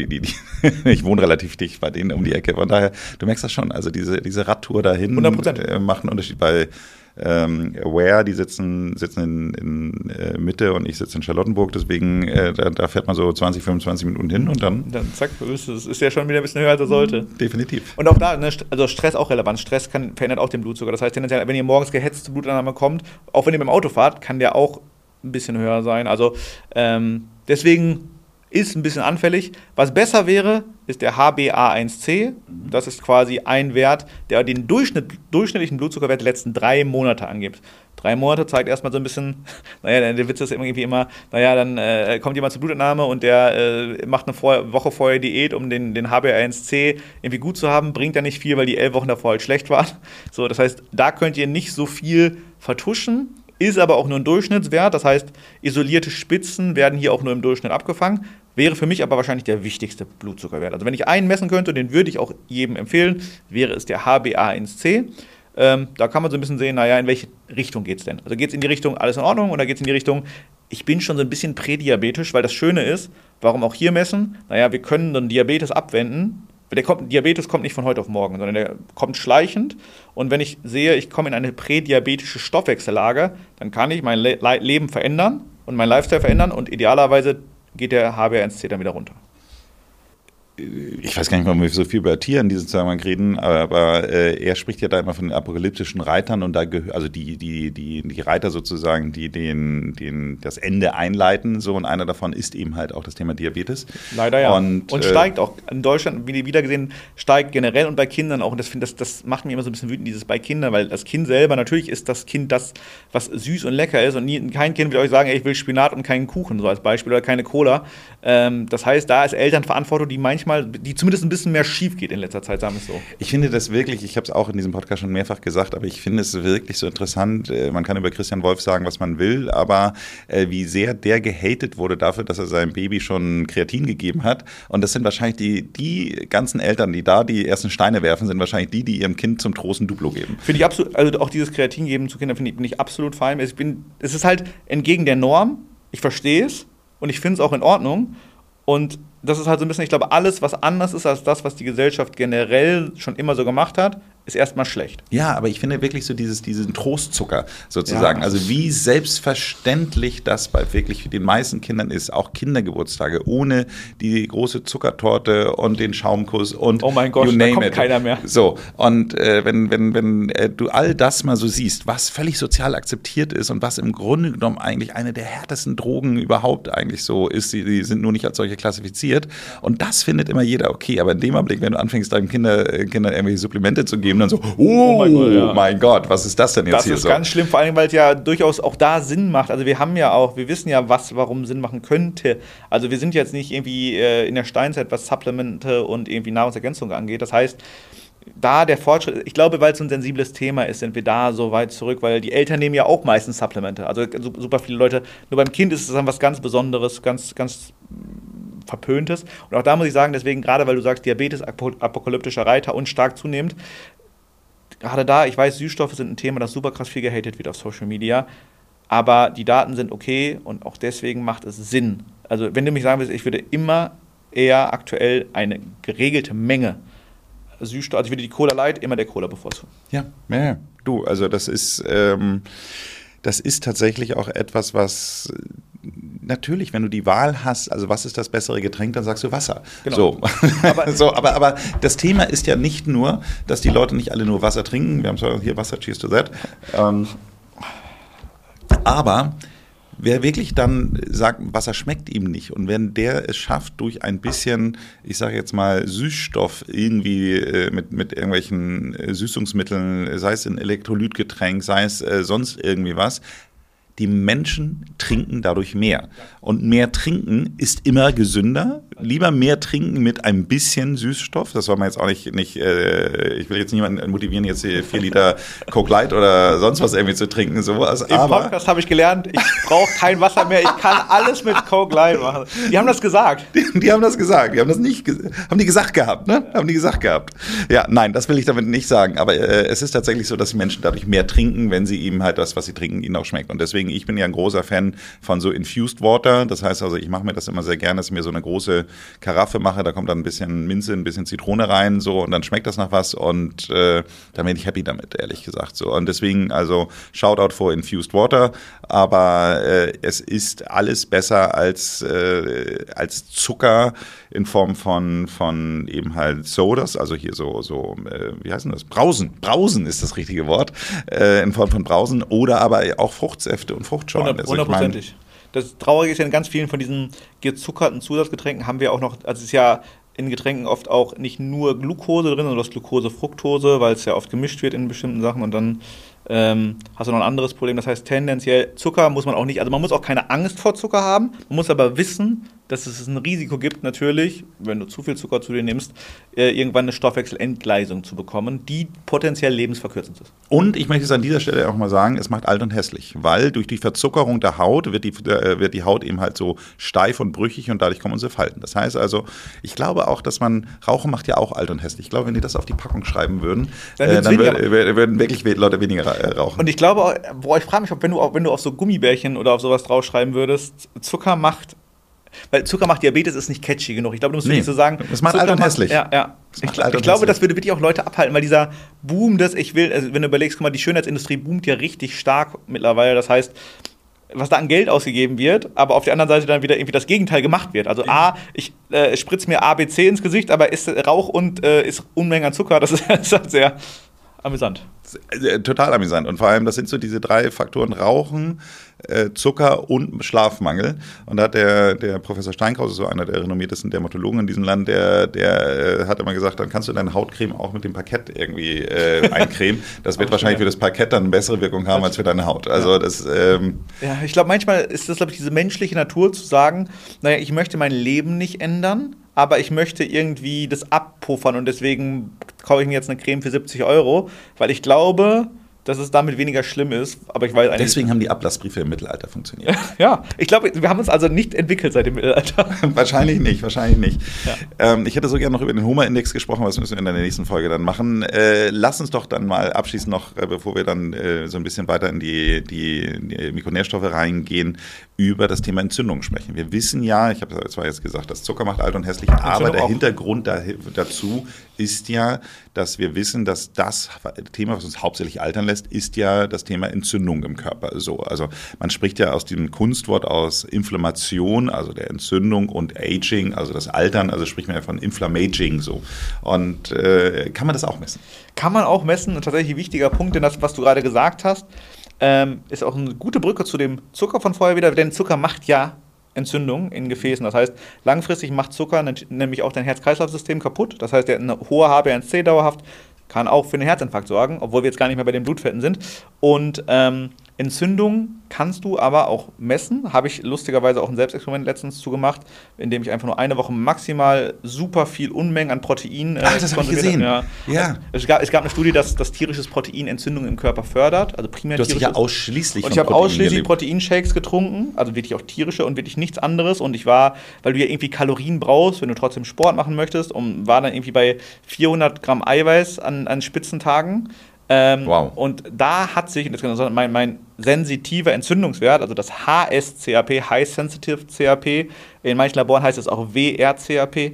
wohne relativ dicht bei denen um die Ecke, von daher, du merkst das schon, also diese Radtour dahin 100%. Macht einen Unterschied, bei Aware, die sitzen in Mitte und ich sitze in Charlottenburg, deswegen da fährt man so 20, 25 Minuten hin und dann zack, es ist ja schon wieder ein bisschen höher, als er sollte. Definitiv. Und auch da, ne, also Stress auch relevant. Stress verändert auch den Blutzucker. Das heißt, tendenziell, wenn ihr morgens gehetzt zur Blutannahme kommt, auch wenn ihr beim Auto fahrt, kann der auch ein bisschen höher sein. Also deswegen ist ein bisschen anfällig. Was besser wäre, ist der HbA1c. Das ist quasi ein Wert, der den durchschnittlichen Blutzuckerwert der letzten 3 Monate angibt. 3 Monate zeigt erstmal so ein bisschen, naja, der Witz ist irgendwie immer, naja, dann kommt jemand zur Blutentnahme und der macht eine Woche vorher Diät, um den HbA1c irgendwie gut zu haben, bringt ja nicht viel, weil die 11 Wochen davor halt schlecht waren. So, das heißt, da könnt ihr nicht so viel vertuschen. Ist aber auch nur ein Durchschnittswert, das heißt, isolierte Spitzen werden hier auch nur im Durchschnitt abgefangen. Wäre für mich aber wahrscheinlich der wichtigste Blutzuckerwert. Also wenn ich einen messen könnte, den würde ich auch jedem empfehlen, wäre es der HbA1c. Da kann man so ein bisschen sehen, naja, in welche Richtung geht es denn? Also geht es in die Richtung, alles in Ordnung, oder geht es in die Richtung, ich bin schon so ein bisschen prädiabetisch, weil das Schöne ist, warum auch hier messen? Naja, wir können dann Diabetes abwenden. Diabetes kommt nicht von heute auf morgen, sondern der kommt schleichend. Und wenn ich sehe, ich komme in eine prädiabetische Stoffwechsellage, dann kann ich mein Leben verändern und mein Lifestyle verändern und idealerweise geht der HbA1c dann wieder runter. Ich weiß gar nicht, warum wir so viel über Tiere in diesem Zusammenhang reden, aber er spricht ja da immer von den apokalyptischen Reitern und da also die Reiter sozusagen, die das Ende einleiten, so, und einer davon ist eben halt auch das Thema Diabetes. Leider ja. Und steigt auch in Deutschland, wie wieder gesehen, steigt generell und bei Kindern auch. Und das macht mich immer so ein bisschen wütend, dieses bei Kindern, weil das Kind selber, natürlich ist das Kind das, was süß und lecker ist, und kein Kind will euch sagen, ey, ich will Spinat und keinen Kuchen, so als Beispiel, oder keine Cola. Das heißt, da ist Elternverantwortung, die zumindest ein bisschen mehr schief geht in letzter Zeit, sagen wir es so. Ich finde das wirklich, ich habe es auch in diesem Podcast schon mehrfach gesagt, aber ich finde es wirklich so interessant. Man kann über Christian Wolf sagen, was man will, aber wie sehr der gehatet wurde dafür, dass er seinem Baby schon Kreatin gegeben hat. Und das sind wahrscheinlich die ganzen Eltern, die da die ersten Steine werfen, sind wahrscheinlich die ihrem Kind zum Trost ein Duplo geben. Finde ich absolut, also auch dieses Kreatin geben zu Kindern bin ich absolut fein. Es ist halt entgegen der Norm, ich verstehe es und ich finde es auch in Ordnung. Und das ist halt so ein bisschen, ich glaube, alles, was anders ist als das, was die Gesellschaft generell schon immer so gemacht hat, ist erstmal schlecht. Ja, aber ich finde wirklich so diesen Trostzucker sozusagen. Ja. Also wie selbstverständlich das bei wirklich den meisten Kindern ist. Auch Kindergeburtstage ohne die große Zuckertorte und den Schaumkuss und oh mein Gott, da kommt keiner mehr. So, und wenn du all das mal so siehst, was völlig sozial akzeptiert ist und was im Grunde genommen eigentlich eine der härtesten Drogen überhaupt eigentlich so ist, die sind nur nicht als solche klassifiziert. Und das findet immer jeder okay. Aber in dem Augenblick, wenn du anfängst, deinen Kindern irgendwelche Supplemente zu geben, dann so, mein Gott, was ist das denn jetzt hier so? Das ist ganz schlimm, vor allem, weil es ja durchaus auch da Sinn macht. Also wir wissen ja, warum Sinn machen könnte. Also wir sind jetzt nicht irgendwie in der Steinzeit, was Supplemente und irgendwie Nahrungsergänzung angeht. Das heißt, da der Fortschritt, ich glaube, weil es so ein sensibles Thema ist, sind wir da so weit zurück, weil die Eltern nehmen ja auch meistens Supplemente. Also super viele Leute, nur beim Kind ist es dann was ganz Besonderes, ganz, ganz Verpöntes. Und auch da muss ich sagen, deswegen, gerade weil du sagst, Diabetes, apokalyptischer Reiter und stark zunehmend, gerade da, ich weiß, Süßstoffe sind ein Thema, das super krass viel gehatet wird auf Social Media, aber die Daten sind okay und auch deswegen macht es Sinn. Also wenn du mich sagen willst, ich würde immer eher aktuell eine geregelte Menge Süßstoffe, also ich würde die Cola Light immer der Cola bevorzugen. Ja. Du, also das ist tatsächlich auch etwas, was natürlich, wenn du die Wahl hast, also was ist das bessere Getränk, dann sagst du Wasser. Genau. So. Aber das Thema ist ja nicht nur, dass die Leute nicht alle nur Wasser trinken. Wir haben zwar hier Wasser, cheers to that. Aber wer wirklich dann sagt, Wasser schmeckt ihm nicht und wenn der es schafft, durch ein bisschen, ich sage jetzt mal, Süßstoff irgendwie mit irgendwelchen Süßungsmitteln, sei es ein Elektrolytgetränk, sei es sonst irgendwie was, die Menschen trinken dadurch mehr. Und mehr trinken ist immer gesünder. Lieber mehr trinken mit ein bisschen Süßstoff. Das soll man jetzt auch nicht ich will jetzt niemanden motivieren, jetzt 4 Liter Coke Light oder sonst was irgendwie zu trinken. Sowas. Im Podcast habe ich gelernt, ich brauche kein Wasser mehr, ich kann alles mit Coke Light machen. Die haben das gesagt. Die haben das gesagt. Die haben das nicht haben die gesagt gehabt, ne? Haben die gesagt gehabt. Ja, nein, das will ich damit nicht sagen. Aber es ist tatsächlich so, dass die Menschen dadurch mehr trinken, wenn sie eben halt das, was sie trinken, ihnen auch schmeckt. Und deswegen, ich bin ja ein großer Fan von so Infused Water. Das heißt also, ich mache mir das immer sehr gerne, dass ich mir so eine große Karaffe mache. Da kommt dann ein bisschen Minze, ein bisschen Zitrone rein, so, und dann schmeckt das nach was. Und dann bin ich happy damit, ehrlich gesagt. So. Und deswegen, also, Shoutout for Infused Water. Aber es ist alles besser als Zucker in Form von eben halt Sodas, also hier so wie heißt denn das? Brausen ist das richtige Wort, in Form von Brausen oder aber auch Fruchtsäfte und Fruchtschorlen. 100%. Das Traurige ist ja, in ganz vielen von diesen gezuckerten Zusatzgetränken haben wir auch noch, also es ist ja in Getränken oft auch nicht nur Glucose drin, sondern das Glucose, Fructose, weil es ja oft gemischt wird in bestimmten Sachen und dann hast du noch ein anderes Problem. Das heißt, tendenziell Zucker muss man auch nicht, also man muss auch keine Angst vor Zucker haben, man muss aber wissen, dass es ein Risiko gibt natürlich, wenn du zu viel Zucker zu dir nimmst, irgendwann eine Stoffwechselentgleisung zu bekommen, die potenziell lebensverkürzend ist. Und ich möchte es an dieser Stelle auch mal sagen, es macht alt und hässlich, weil durch die Verzuckerung der Haut wird die Haut eben halt so steif und brüchig und dadurch kommen unsere Falten. Das heißt also, ich glaube auch, dass Rauchen macht ja auch alt und hässlich. Ich glaube, wenn die das auf die Packung schreiben würden, dann würden wirklich Leute weniger rauchen. Und ich glaube, ich frage mich, ob wenn du auf so Gummibärchen oder auf sowas draufschreiben würdest, Zucker macht Diabetes ist nicht catchy genug. Ich glaube, du musst wirklich so sagen, das macht alt und hässlich. Ja. Ich glaube, das würde wirklich auch Leute abhalten, weil dieser Boom, also wenn du überlegst, guck mal, die Schönheitsindustrie boomt ja richtig stark mittlerweile. Das heißt, was da an Geld ausgegeben wird, aber auf der anderen Seite dann wieder irgendwie das Gegenteil gemacht wird. Also ich spritze mir ABC ins Gesicht, aber ist Rauch und ist Unmengen an Zucker. Das ist halt sehr amüsant. Total amüsant. Und vor allem, das sind so diese 3 Faktoren: Rauchen, Zucker und Schlafmangel. Und da hat der Professor Steinkrause, so einer der renommiertesten Dermatologen in diesem Land, der hat immer gesagt, dann kannst du deine Hautcreme auch mit dem Parkett irgendwie eincremen. Das wird wahrscheinlich für das Parkett dann eine bessere Wirkung haben als für deine Haut. Also das ja, ich glaube, manchmal ist das, glaube ich, diese menschliche Natur zu sagen, naja, ich möchte mein Leben nicht ändern, aber ich möchte irgendwie das abpuffern und deswegen kaufe ich mir jetzt eine Creme für 70 €, weil ich glaube, dass es damit weniger schlimm ist, aber ich weiß eigentlich. Deswegen haben die Ablassbriefe im Mittelalter funktioniert. Ja, ich glaube, wir haben uns also nicht entwickelt seit dem Mittelalter. Wahrscheinlich nicht. Ja. Ich hätte so gerne noch über den Homa-Index gesprochen, was müssen wir in der nächsten Folge dann machen. Lass uns doch dann mal abschließend noch, bevor wir dann so ein bisschen weiter in die Mikronährstoffe reingehen, über das Thema Entzündung sprechen. Wir wissen ja, ich habe zwar jetzt gesagt, dass Zucker macht alt und hässlich, aber der Hintergrund dazu ist ja, dass wir wissen, dass das Thema, was uns hauptsächlich altern lässt, ist ja das Thema Entzündung im Körper. So, also man spricht ja aus dem Kunstwort aus Inflammation, also der Entzündung, und Aging, also das Altern, also spricht man ja von Inflammaging so. Und kann man das auch messen? Kann man auch messen, und tatsächlich ein wichtiger Punkt, denn das, was du gerade gesagt hast, ist auch eine gute Brücke zu dem Zucker von vorher wieder, denn Zucker macht ja Entzündung in Gefäßen. Das heißt, langfristig macht Zucker nämlich auch dein Herz-Kreislauf-System kaputt. Das heißt, der hat eine hohe HbA1c dauerhaft, kann auch für einen Herzinfarkt sorgen, obwohl wir jetzt gar nicht mehr bei den Blutfetten sind. Und Entzündung kannst du aber auch messen. Habe ich lustigerweise auch ein Selbstexperiment letztens zugemacht, in dem ich einfach nur eine Woche maximal super viel Unmengen an Protein das habe ich gesehen. Ja. Es gab eine Studie, dass tierisches Protein Entzündungen im Körper fördert. Also primär du hast dich ja ausschließlich und ich habe ausschließlich Proteinshakes getrunken, also wirklich auch tierische und wirklich nichts anderes. Und ich war, weil du ja irgendwie Kalorien brauchst, wenn du trotzdem Sport machen möchtest, und war dann irgendwie bei 400 Gramm Eiweiß an Spitzentagen. Wow. Und da hat sich, mein sensitiver Entzündungswert, also das HSCAP, High Sensitive CAP, in manchen Laboren heißt es auch WRCAP,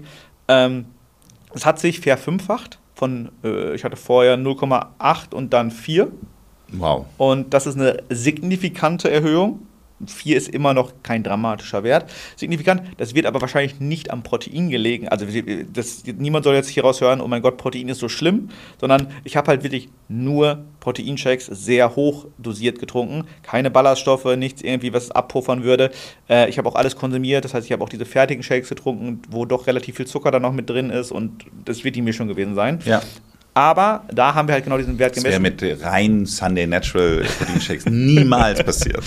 es hat sich verfünffacht von, ich hatte vorher 0,8 und dann 4. Wow. Und das ist eine signifikante Erhöhung. 4 ist immer noch kein dramatischer Wert. Signifikant, das wird aber wahrscheinlich nicht am Protein gelegen. Also niemand soll jetzt hier raushören, oh mein Gott, Protein ist so schlimm, sondern ich habe halt wirklich nur Proteinshakes sehr hoch dosiert getrunken. Keine Ballaststoffe, nichts irgendwie, was es abpuffern würde. Ich habe auch alles konsumiert, das heißt, ich habe auch diese fertigen Shakes getrunken, wo doch relativ viel Zucker da noch mit drin ist und das wird die Mischung gewesen sein. Ja. Aber da haben wir halt genau diesen Wert gemessen. Das wäre mit rein Sunday Natural Proteinshakes niemals passiert.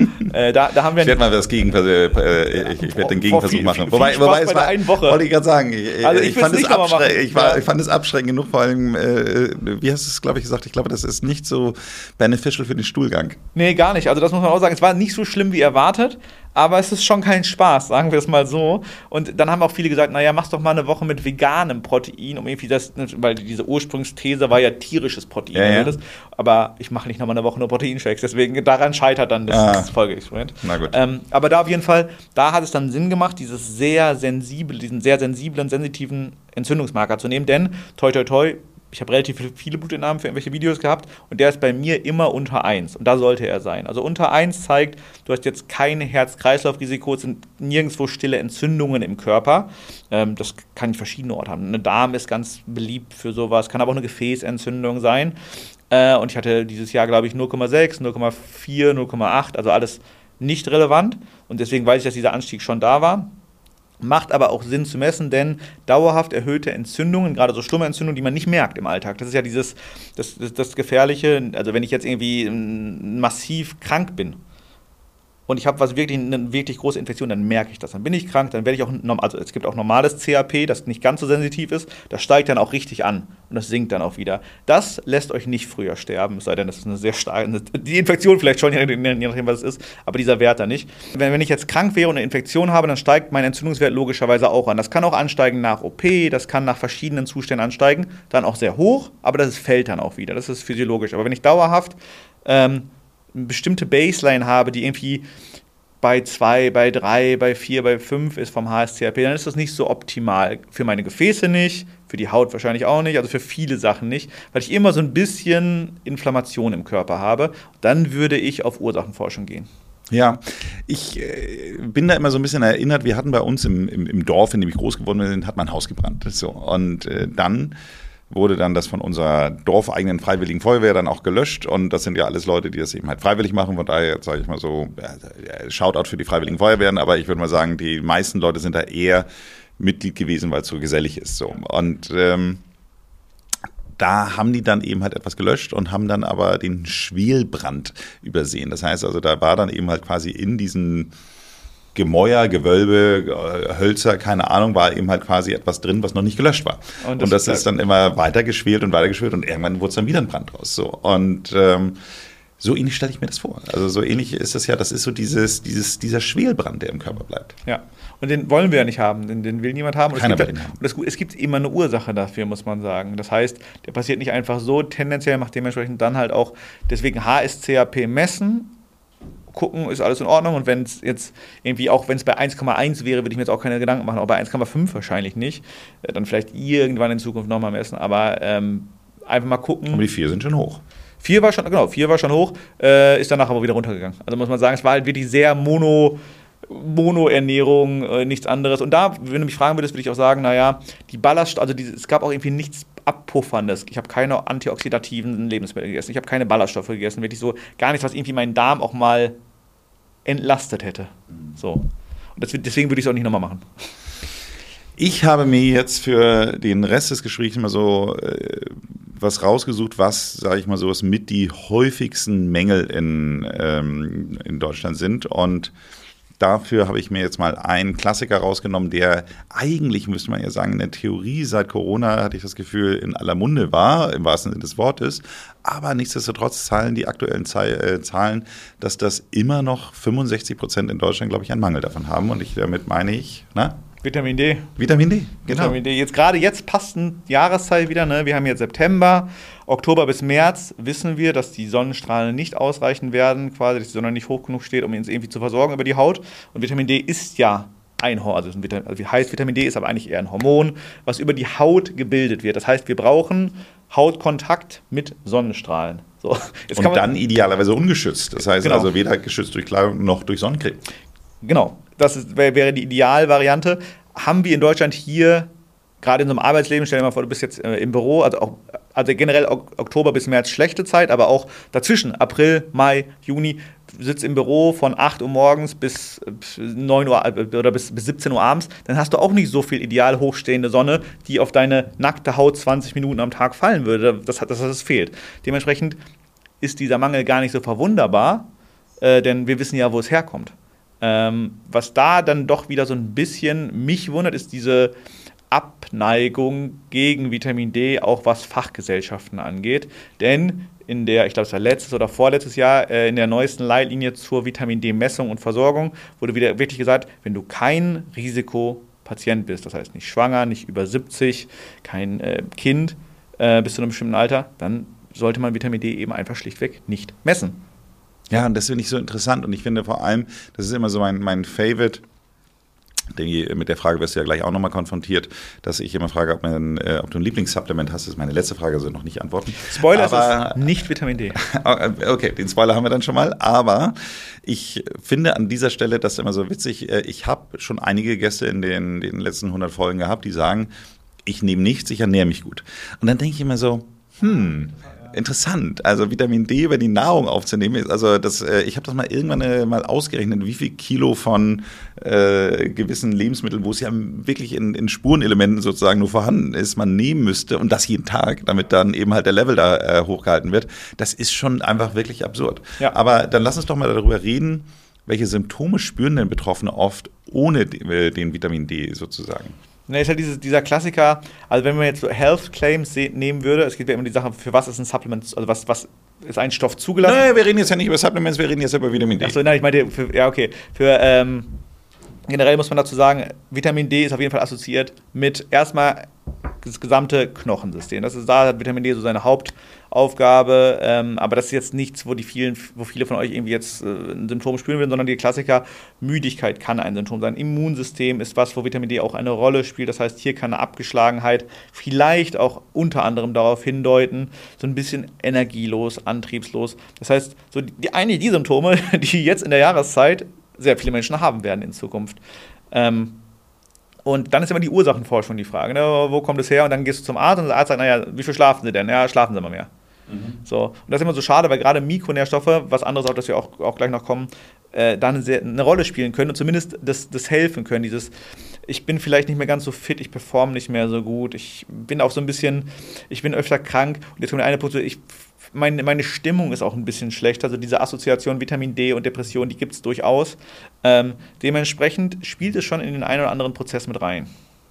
Da haben wir ich werde mal das ich werde den Gegenversuch machen. Wobei es war eine Woche. Wollte ich gerade sagen, ich fand es abschreckend genug, vor allem, wie hast du es, glaube ich, gesagt? Ich glaube, das ist nicht so beneficial für den Stuhlgang. Nee, gar nicht. Also das muss man auch sagen. Es war nicht so schlimm wie erwartet, aber es ist schon kein Spaß, sagen wir es mal so. Und dann haben auch viele gesagt, naja, mach's doch mal eine Woche mit veganem Protein, um irgendwie das, weil diese Ursprungsthese war ja tierisches Protein. Ja. Aber ich mache nicht nochmal eine Woche nur Proteinshakes, deswegen daran scheitert dann das Folgeexperiment. Na gut. Aber da auf jeden Fall, da hat es dann Sinn gemacht, diesen sehr sensiblen, sensitiven Entzündungsmarker zu nehmen, denn toi toi toi, ich habe relativ viele Blutentnahmen für irgendwelche Videos gehabt und der ist bei mir immer unter 1 und da sollte er sein. Also unter 1 zeigt, du hast jetzt kein Herz-Kreislauf-Risiko, es sind nirgendwo stille Entzündungen im Körper. Das kann verschiedene Orte haben. Eine Darm ist ganz beliebt für sowas, kann aber auch eine Gefäßentzündung sein. Und ich hatte dieses Jahr, glaube ich, 0,6, 0,4, 0,8, also alles nicht relevant und deswegen weiß ich, dass dieser Anstieg schon da war. Macht aber auch Sinn zu messen, denn dauerhaft erhöhte Entzündungen, gerade so stumme Entzündungen, die man nicht merkt im Alltag, das ist ja das Gefährliche, also wenn ich jetzt irgendwie massiv krank bin und ich habe eine wirklich große Infektion, dann merke ich das, dann bin ich krank, dann werde ich auch, also es gibt auch normales CAP, das nicht ganz so sensitiv ist, das steigt dann auch richtig an und das sinkt dann auch wieder. Das lässt euch nicht früher sterben, es sei denn, das ist eine sehr starke, die Infektion vielleicht schon, je nachdem, was es ist, aber dieser Wert da nicht. Wenn ich jetzt krank wäre und eine Infektion habe, dann steigt mein Entzündungswert logischerweise auch an. Das kann auch ansteigen nach OP, das kann nach verschiedenen Zuständen ansteigen, dann auch sehr hoch, aber das fällt dann auch wieder, das ist physiologisch. Aber wenn ich dauerhaft eine bestimmte Baseline habe, die irgendwie bei 2, bei 3, bei 4, bei 5 ist vom HSCRP, dann ist das nicht so optimal. Für meine Gefäße nicht, für die Haut wahrscheinlich auch nicht, also für viele Sachen nicht, weil ich immer so ein bisschen Inflammation im Körper habe. Dann würde ich auf Ursachenforschung gehen. Ja, ich bin da immer so ein bisschen erinnert, wir hatten bei uns im Dorf, in dem ich groß geworden bin, hat mein Haus gebrannt. So. Und dann wurde dann das von unserer dorfeigenen Freiwilligen Feuerwehr dann auch gelöscht und das sind ja alles Leute, die das eben halt freiwillig machen, von daher sage ich mal so, Shoutout für die Freiwilligen Feuerwehren, aber ich würde mal sagen, die meisten Leute sind da eher Mitglied gewesen, weil es so gesellig ist. So. Und da haben die dann eben halt etwas gelöscht und haben dann aber den Schwelbrand übersehen. Das heißt also, da war dann eben halt quasi in diesen Gemäuer, Gewölbe, Hölzer, keine Ahnung, war eben halt quasi etwas drin, was noch nicht gelöscht war. Und das ist dann immer weitergeschwelt und irgendwann wurde es dann wieder ein Brand raus. So. Und so ähnlich stelle ich mir das vor. Also so ähnlich ist das ja, das ist so dieser Schwelbrand, der im Körper bleibt. Ja, und den wollen wir ja nicht haben, den will niemand haben. Keiner will den haben. Und es gibt immer eine Ursache dafür, muss man sagen. Das heißt, der passiert nicht einfach so, tendenziell macht dementsprechend dann halt auch, deswegen HSCRP messen, gucken, ist alles in Ordnung und wenn es jetzt irgendwie, auch wenn es bei 1,1 wäre, würde ich mir jetzt auch keine Gedanken machen, aber bei 1,5 wahrscheinlich nicht, dann vielleicht irgendwann in Zukunft nochmal messen, aber einfach mal gucken. Aber die 4 sind schon hoch. 4 war schon hoch, ist danach aber wieder runtergegangen. Also muss man sagen, es war halt wirklich sehr Mono-Ernährung, nichts anderes. Und da, wenn du mich fragen würdest, würde ich auch sagen, naja, die Ballaststoffe, also es gab auch irgendwie nichts Abpufferndes. Ich habe keine antioxidativen Lebensmittel gegessen. Ich habe keine Ballaststoffe gegessen. Wirklich so gar nichts, was irgendwie meinen Darm auch mal entlastet hätte. So. Und deswegen würde ich es auch nicht nochmal machen. Ich habe mir jetzt für den Rest des Gesprächs mal so was rausgesucht, was, sage ich mal so, was mit die häufigsten Mängel in Deutschland sind. Und dafür habe ich mir jetzt mal einen Klassiker rausgenommen, der eigentlich, müsste man ja sagen, in der Theorie seit Corona, hatte ich das Gefühl, in aller Munde war, im wahrsten Sinne des Wortes. Aber nichtsdestotrotz zahlen die aktuellen Zahlen, dass das immer noch 65% in Deutschland, glaube ich, einen Mangel davon haben. Und damit meine ich, Vitamin D. Vitamin D, genau. Vitamin D. Jetzt passt eine Jahreszeit wieder, ne? Wir haben jetzt September, Oktober bis März wissen wir, dass die Sonnenstrahlen nicht ausreichen werden, quasi, dass die Sonne nicht hoch genug steht, um uns irgendwie zu versorgen über die Haut. Und Vitamin D ist ja ein Hormon, heißt Vitamin D ist aber eigentlich eher ein Hormon, was über die Haut gebildet wird. Das heißt, wir brauchen Hautkontakt mit Sonnenstrahlen. So, und dann idealerweise ungeschützt. Das heißt genau. also weder geschützt durch Kleidung noch durch Sonnencreme. Genau, das wäre die Idealvariante. Haben wir in Deutschland hier, gerade in so einem Arbeitsleben, stell dir mal vor, du bist jetzt im Büro, also generell Oktober bis März schlechte Zeit, aber auch dazwischen, April, Mai, Juni, du sitzt im Büro von 8 Uhr morgens bis 9 Uhr oder bis 17 Uhr abends, dann hast du auch nicht so viel ideal hochstehende Sonne, die auf deine nackte Haut 20 Minuten am Tag fallen würde. Das fehlt. Dementsprechend ist dieser Mangel gar nicht so verwunderbar, denn wir wissen ja, wo es herkommt. Was da dann doch wieder so ein bisschen mich wundert, ist diese Abneigung gegen Vitamin D, auch was Fachgesellschaften angeht. Denn ich glaube, es war letztes oder vorletztes Jahr, in der neuesten Leitlinie zur Vitamin D-Messung und Versorgung wurde wieder wirklich gesagt, wenn du kein Risikopatient bist, das heißt nicht schwanger, nicht über 70, kein Kind bis zu einem bestimmten Alter, dann sollte man Vitamin D eben einfach schlichtweg nicht messen. Ja, und das finde ich so interessant. Und ich finde vor allem, das ist immer so mein Favorite. Mit der Frage wirst du ja gleich auch nochmal konfrontiert, dass ich immer frage, ob du ein Lieblingssupplement hast. Das ist meine letzte Frage, also noch nicht antworten. Spoiler, ist nicht Vitamin D. Okay, den Spoiler haben wir dann schon mal. Aber ich finde an dieser Stelle das immer so witzig. Ich habe schon einige Gäste in den letzten 100 Folgen gehabt, die sagen, ich nehme nichts, ich ernähre mich gut. Und dann denke ich immer so, interessant, also Vitamin D über die Nahrung aufzunehmen. Also ich habe das mal irgendwann mal ausgerechnet, wie viel Kilo von gewissen Lebensmitteln, wo es ja wirklich in Spurenelementen sozusagen nur vorhanden ist, man nehmen müsste und das jeden Tag, damit dann eben halt der Level da hochgehalten wird. Das ist schon einfach wirklich absurd. Ja. Aber dann lass uns doch mal darüber reden, welche Symptome spüren denn Betroffene oft ohne den Vitamin D sozusagen? Ne, ist halt dieser Klassiker, also wenn man jetzt so Health Claims nehmen würde, es geht ja immer um die Sache, für was ist ein Supplement, also was ist ein Stoff zugelassen? Nein, wir reden jetzt ja nicht über Supplements, wir reden jetzt über Vitamin D. Achso, nein, ich meinte, generell muss man dazu sagen, Vitamin D ist auf jeden Fall assoziiert mit erstmal das gesamte Knochensystem. Da hat Vitamin D so seine Hauptaufgabe, aber das ist jetzt nichts, wo viele von euch irgendwie jetzt ein Symptom spüren würden, sondern die Klassiker, Müdigkeit kann ein Symptom sein. Immunsystem ist was, wo Vitamin D auch eine Rolle spielt. Das heißt, hier kann eine Abgeschlagenheit vielleicht auch unter anderem darauf hindeuten, so ein bisschen energielos, antriebslos. Das heißt, so die Symptome, die jetzt in der Jahreszeit sehr viele Menschen haben werden in Zukunft. Und dann ist immer die Ursachenforschung die Frage, ne? Wo kommt es her? Und dann gehst du zum Arzt und der Arzt sagt, naja, wie viel schlafen Sie denn? Ja, schlafen Sie mal mehr. So. Und das ist immer so schade, weil gerade Mikronährstoffe, was anderes, auf das wir auch gleich noch kommen, dann eine Rolle spielen können und zumindest das helfen können. Ich bin vielleicht nicht mehr ganz so fit, ich performe nicht mehr so gut, ich bin öfter krank und jetzt kommt der eine Punkt, meine Stimmung ist auch ein bisschen schlechter, also diese Assoziation Vitamin D und Depression, die gibt es durchaus. Dementsprechend spielt es schon in den einen oder anderen Prozess mit rein.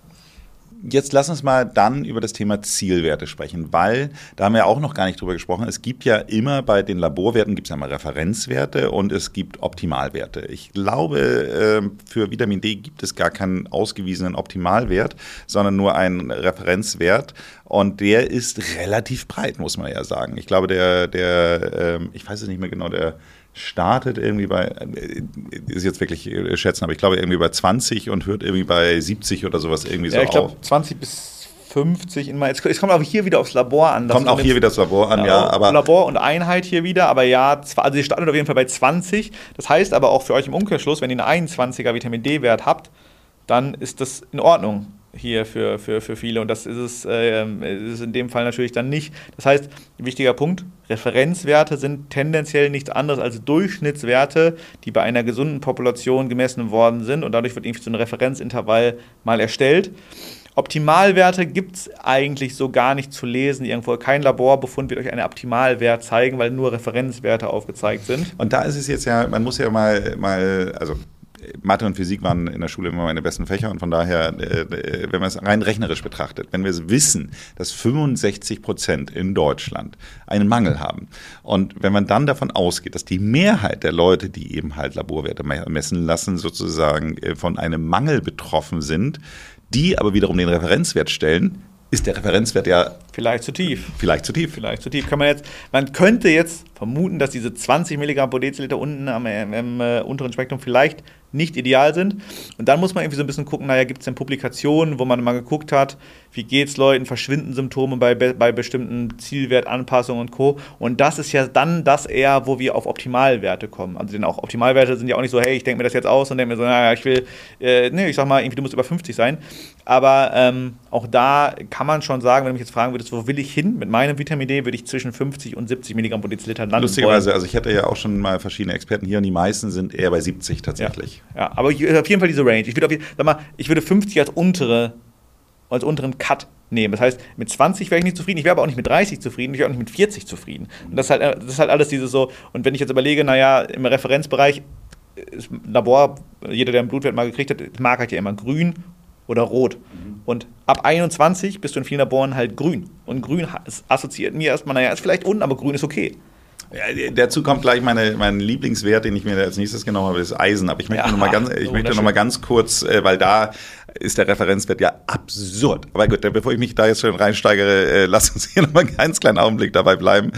Jetzt lass uns mal dann über das Thema Zielwerte sprechen, weil da haben wir auch noch gar nicht drüber gesprochen. Es gibt ja immer bei den Laborwerten gibt es ja mal Referenzwerte und es gibt Optimalwerte. Ich glaube, für Vitamin D gibt es gar keinen ausgewiesenen Optimalwert, sondern nur einen Referenzwert und der ist relativ breit, muss man ja sagen. Ich glaube, ich weiß es nicht mehr genau, der startet irgendwie ist jetzt wirklich schätzen, aber ich glaube irgendwie bei 20 und hört irgendwie bei 70 oder sowas irgendwie so auf. Ja, ich glaube 20 bis 50. Es kommt auch hier wieder aufs Labor an. Kommt auch hier wieder aufs Labor an, ja. Aber Labor und Einheit hier wieder, aber ja, also ihr startet auf jeden Fall bei 20. Das heißt aber auch für euch im Umkehrschluss, wenn ihr einen 21er Vitamin D-Wert habt, dann ist das in Ordnung hier für viele und das ist es in dem Fall natürlich dann nicht. Das heißt, wichtiger Punkt, Referenzwerte sind tendenziell nichts anderes als Durchschnittswerte, die bei einer gesunden Population gemessen worden sind und dadurch wird irgendwie so ein Referenzintervall mal erstellt. Optimalwerte gibt es eigentlich so gar nicht zu lesen. Irgendwo kein Laborbefund wird euch einen Optimalwert zeigen, weil nur Referenzwerte aufgezeigt sind. Und da ist es jetzt ja, man muss ja mal also Mathe und Physik waren in der Schule immer meine besten Fächer und von daher, wenn man es rein rechnerisch betrachtet, wenn wir wissen, dass 65% in Deutschland einen Mangel haben und wenn man dann davon ausgeht, dass die Mehrheit der Leute, die eben halt Laborwerte messen lassen, sozusagen von einem Mangel betroffen sind, die aber wiederum den Referenzwert stellen, ist der Referenzwert ja vielleicht zu tief. Man könnte jetzt vermuten, dass diese 20 Milligramm pro Deziliter unten im unteren Spektrum vielleicht nicht ideal sind. Und dann muss man irgendwie so ein bisschen gucken, naja, gibt es denn Publikationen, wo man mal geguckt hat, wie geht's Leuten, verschwinden Symptome bei bestimmten Zielwertanpassungen und Co. Und das ist ja dann das eher, wo wir auf Optimalwerte kommen. Also denn auch Optimalwerte sind ja auch nicht so, hey, ich denke mir das jetzt aus und denke mir so, naja, ich will, ich sag mal, irgendwie, du musst über 50 sein. Aber auch da kann man schon sagen, wenn du mich jetzt fragen würdest, wo will ich hin? Mit meinem Vitamin D würde ich zwischen 50 und 70 Milligramm pro Deziliter landen. Lustigerweise, also ich hatte ja auch schon mal verschiedene Experten hier und die meisten sind eher bei 70 tatsächlich. Ja, aber auf jeden Fall diese Range. Ich würde 50 als unteren Cut nehmen. Das heißt, mit 20 wäre ich nicht zufrieden, ich wäre aber auch nicht mit 30 zufrieden, ich wäre auch nicht mit 40 zufrieden. Und das ist halt alles dieses so, und wenn ich jetzt überlege, naja, im Referenzbereich, ist Labor, jeder, der einen Blutwert mal gekriegt hat, mag halt ja immer grün oder rot. Und ab 21 bist du in vielen Laboren halt grün. Und grün assoziiert mir erstmal, naja, ist vielleicht unten, aber grün ist okay. Ja, dazu kommt gleich mein Lieblingswert, den ich mir als nächstes genommen habe, ist Eisen. Aber ich möchte noch mal ganz kurz, weil da ist der Referenzwert ja absurd. Aber gut, bevor ich mich da jetzt schon reinsteigere, lass uns hier noch mal einen ganz kleinen Augenblick dabei bleiben.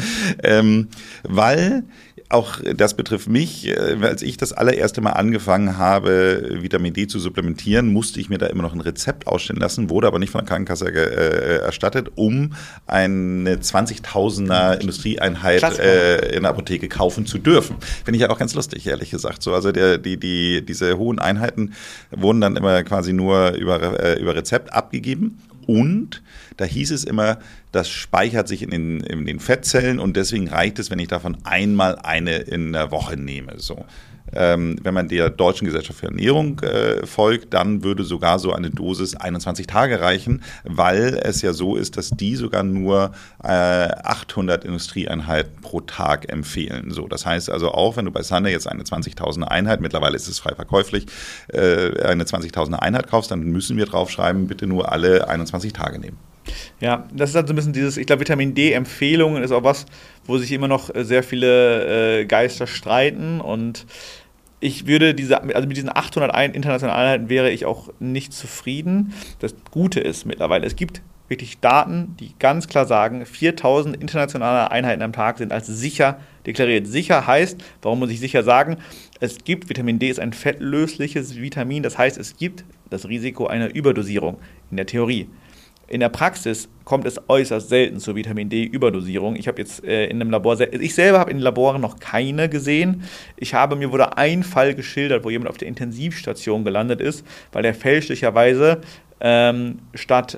Weil auch das betrifft mich, als ich das allererste Mal angefangen habe, Vitamin D zu supplementieren, musste ich mir da immer noch ein Rezept ausstellen lassen, wurde aber nicht von der Krankenkasse erstattet, um eine 20.000er Industrieeinheit in der Apotheke kaufen zu dürfen. Finde ich ja auch ganz lustig, ehrlich gesagt. So, also diese hohen Einheiten wurden dann immer quasi nur über Rezept abgegeben. Und da hieß es immer, das speichert sich in den Fettzellen und deswegen reicht es, wenn ich davon einmal eine in der Woche nehme. So. Wenn man der Deutschen Gesellschaft für Ernährung folgt, dann würde sogar so eine Dosis 21 Tage reichen, weil es ja so ist, dass die sogar nur 800 Industrieeinheiten pro Tag empfehlen. So, das heißt also auch, wenn du bei Sunday jetzt eine 20.000er Einheit, mittlerweile ist es frei verkäuflich, eine 20.000er Einheit kaufst, dann müssen wir draufschreiben, bitte nur alle 21 Tage nehmen. Ja, das ist halt so ein bisschen dieses, ich glaube, Vitamin D-Empfehlungen ist auch was, wo sich immer noch sehr viele Geister streiten und ich würde mit diesen 800 internationalen Einheiten wäre ich auch nicht zufrieden. Das Gute ist mittlerweile, es gibt wirklich Daten, die ganz klar sagen, 4.000 internationale Einheiten am Tag sind als sicher deklariert. Sicher heißt, warum muss ich sicher sagen, es gibt, Vitamin D ist ein fettlösliches Vitamin, das heißt, es gibt das Risiko einer Überdosierung in der Theorie. In der Praxis kommt es äußerst selten zur Vitamin-D-Überdosierung. Ich habe jetzt in einem Labor, ich selber habe in den Laboren noch keine gesehen. Mir wurde ein Fall geschildert, wo jemand auf der Intensivstation gelandet ist, weil er fälschlicherweise statt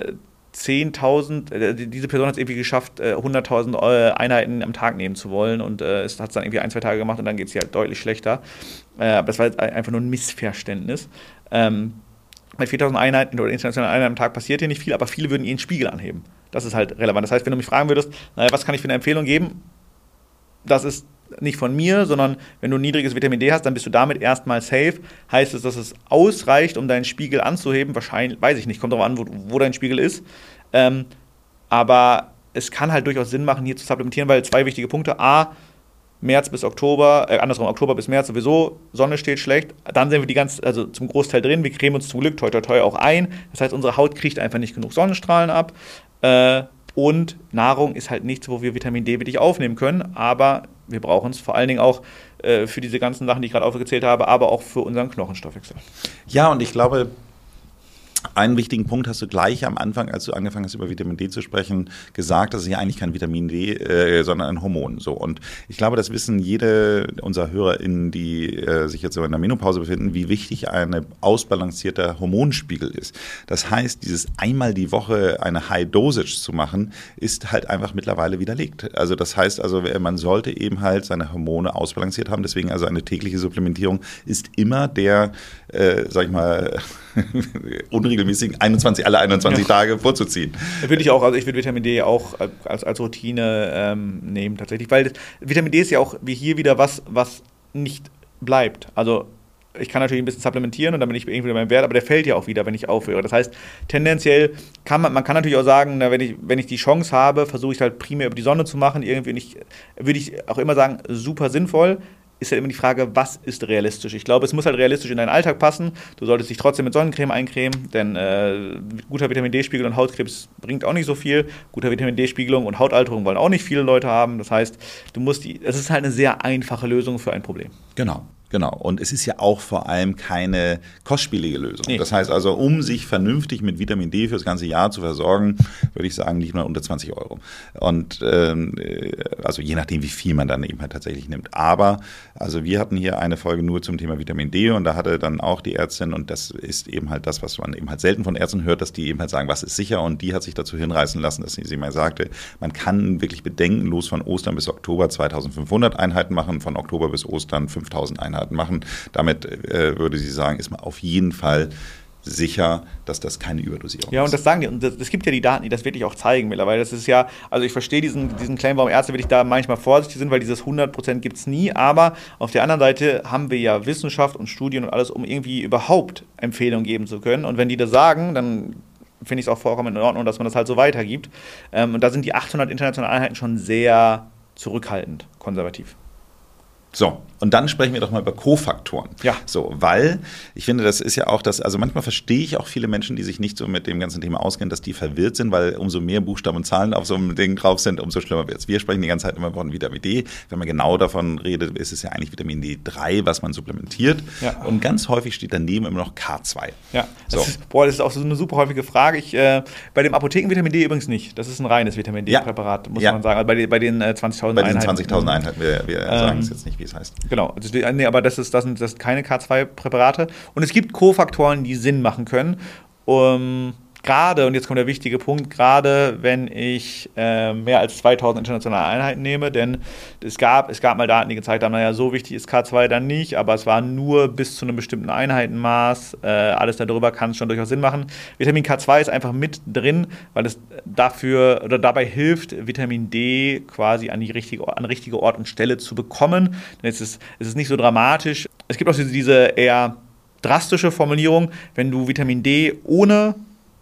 10.000, diese Person hat es irgendwie geschafft, 100.000 Einheiten am Tag nehmen zu wollen und es hat es dann irgendwie 1-2 Tage gemacht und dann geht es ihr halt deutlich schlechter. Aber das war jetzt einfach nur ein Missverständnis. Mit 4.000 Einheiten oder internationalen Einheiten am Tag passiert hier nicht viel, aber viele würden ihren Spiegel anheben. Das ist halt relevant. Das heißt, wenn du mich fragen würdest, was kann ich für eine Empfehlung geben, das ist nicht von mir, sondern wenn du ein niedriges Vitamin D hast, dann bist du damit erstmal safe. Heißt es, dass es ausreicht, um deinen Spiegel anzuheben? Wahrscheinlich, weiß ich nicht, kommt darauf an, wo dein Spiegel ist. Aber es kann halt durchaus Sinn machen, hier zu supplementieren, weil 2 wichtige Punkte. A, März bis Oktober, Oktober bis März sowieso, Sonne steht schlecht, dann sind wir zum Großteil drin, wir cremen uns zum Glück toi toi toi auch ein, das heißt, unsere Haut kriegt einfach nicht genug Sonnenstrahlen ab und Nahrung ist halt nichts, wo wir Vitamin D wirklich aufnehmen können, aber wir brauchen es vor allen Dingen auch für diese ganzen Sachen, die ich gerade aufgezählt habe, aber auch für unseren Knochenstoffwechsel. Ja, und ich glaube, einen wichtigen Punkt hast du gleich am Anfang, als du angefangen hast, über Vitamin D zu sprechen, gesagt, das ist ja eigentlich kein Vitamin D, sondern ein Hormon. So. Und ich glaube, das wissen jede unserer HörerInnen, die sich jetzt so in der Menopause befinden, wie wichtig ein ausbalancierter Hormonspiegel ist. Das heißt, dieses einmal die Woche eine High Dosage zu machen, ist halt einfach mittlerweile widerlegt. Also das heißt, man sollte eben halt seine Hormone ausbalanciert haben. Deswegen also eine tägliche Supplementierung ist immer der, unregelmäßigen alle 21 Tage vorzuziehen. Würde ich auch, also ich würde Vitamin D auch als Routine nehmen tatsächlich, weil Vitamin D ist ja auch wie hier wieder was nicht bleibt. Also ich kann natürlich ein bisschen supplementieren und dann bin ich irgendwie wieder beim Wert, aber der fällt ja auch wieder, wenn ich aufhöre. Das heißt, tendenziell kann man kann natürlich auch sagen, wenn ich die Chance habe, versuche ich halt primär über die Sonne zu machen, irgendwie würde ich auch immer sagen, super sinnvoll. Ist ja immer die Frage, was ist realistisch? Ich glaube, es muss halt realistisch in deinen Alltag passen. Du solltest dich trotzdem mit Sonnencreme eincremen, denn guter Vitamin-D-Spiegel und Hautkrebs bringt auch nicht so viel. Guter Vitamin-D-Spiegelung und Hautalterung wollen auch nicht viele Leute haben. Das heißt, es ist halt eine sehr einfache Lösung für ein Problem. Genau. Genau, und es ist ja auch vor allem keine kostspielige Lösung. Nee. Das heißt also, um sich vernünftig mit Vitamin D fürs ganze Jahr zu versorgen, würde ich sagen, nicht mal unter 20 €. Und also je nachdem, wie viel man dann eben halt tatsächlich nimmt. Aber also wir hatten hier eine Folge nur zum Thema Vitamin D und da hatte dann auch die Ärztin, und das ist eben halt das, was man eben halt selten von Ärzten hört, dass die eben halt sagen, was ist sicher, und die hat sich dazu hinreißen lassen, dass sie mal sagte, man kann wirklich bedenkenlos von Ostern bis Oktober 2500 Einheiten machen, von Oktober bis Ostern 5000 Einheiten machen. Damit würde sie sagen, ist man auf jeden Fall sicher, dass das keine Überdosierung ist. Ja, und das sagen die. Und es gibt ja die Daten, die das wirklich auch zeigen mittlerweile. Das ist ja, also ich verstehe diesen Claim, warum Ärzte wirklich da manchmal vorsichtig sind, weil dieses 100% gibt es nie. Aber auf der anderen Seite haben wir ja Wissenschaft und Studien und alles, um irgendwie überhaupt Empfehlungen geben zu können. Und wenn die das sagen, dann finde ich es auch vollkommen in Ordnung, dass man das halt so weitergibt. Und da sind die 800 internationalen Einheiten schon sehr zurückhaltend, konservativ. So, und dann sprechen wir doch mal über Kofaktoren. Ja. So, weil ich finde, das ist ja auch das, also manchmal verstehe ich auch viele Menschen, die sich nicht so mit dem ganzen Thema auskennen, dass die verwirrt sind, weil umso mehr Buchstaben und Zahlen auf so einem Ding drauf sind, umso schlimmer wird es. Wir sprechen die ganze Zeit immer von Vitamin D. Wenn man genau davon redet, ist es ja eigentlich Vitamin D3, was man supplementiert. Ja. Und ganz häufig steht daneben immer noch K2. Ja, So. das ist auch so eine super häufige Frage. Bei dem Apotheken-Vitamin D übrigens nicht. Das ist ein reines Vitamin D-Präparat, muss man sagen. Also bei den 20.000 Bei diesen Einheiten. 20.000 Einheiten, wir sagen es jetzt nicht, wie es heißt. Genau, aber das sind keine K2-Präparate. Und es gibt Kofaktoren, die Sinn machen können. Gerade, und jetzt kommt der wichtige Punkt, gerade wenn ich mehr als 2.000 internationale Einheiten nehme, denn es gab mal Daten, die gezeigt haben, naja, so wichtig ist K2 dann nicht, aber es war nur bis zu einem bestimmten Einheitenmaß. Alles darüber kann es schon durchaus Sinn machen. Vitamin K2 ist einfach mit drin, weil es dabei hilft, Vitamin D quasi an richtige Ort und Stelle zu bekommen. Denn es ist nicht so dramatisch. Es gibt auch diese eher drastische Formulierung, wenn du Vitamin D ohne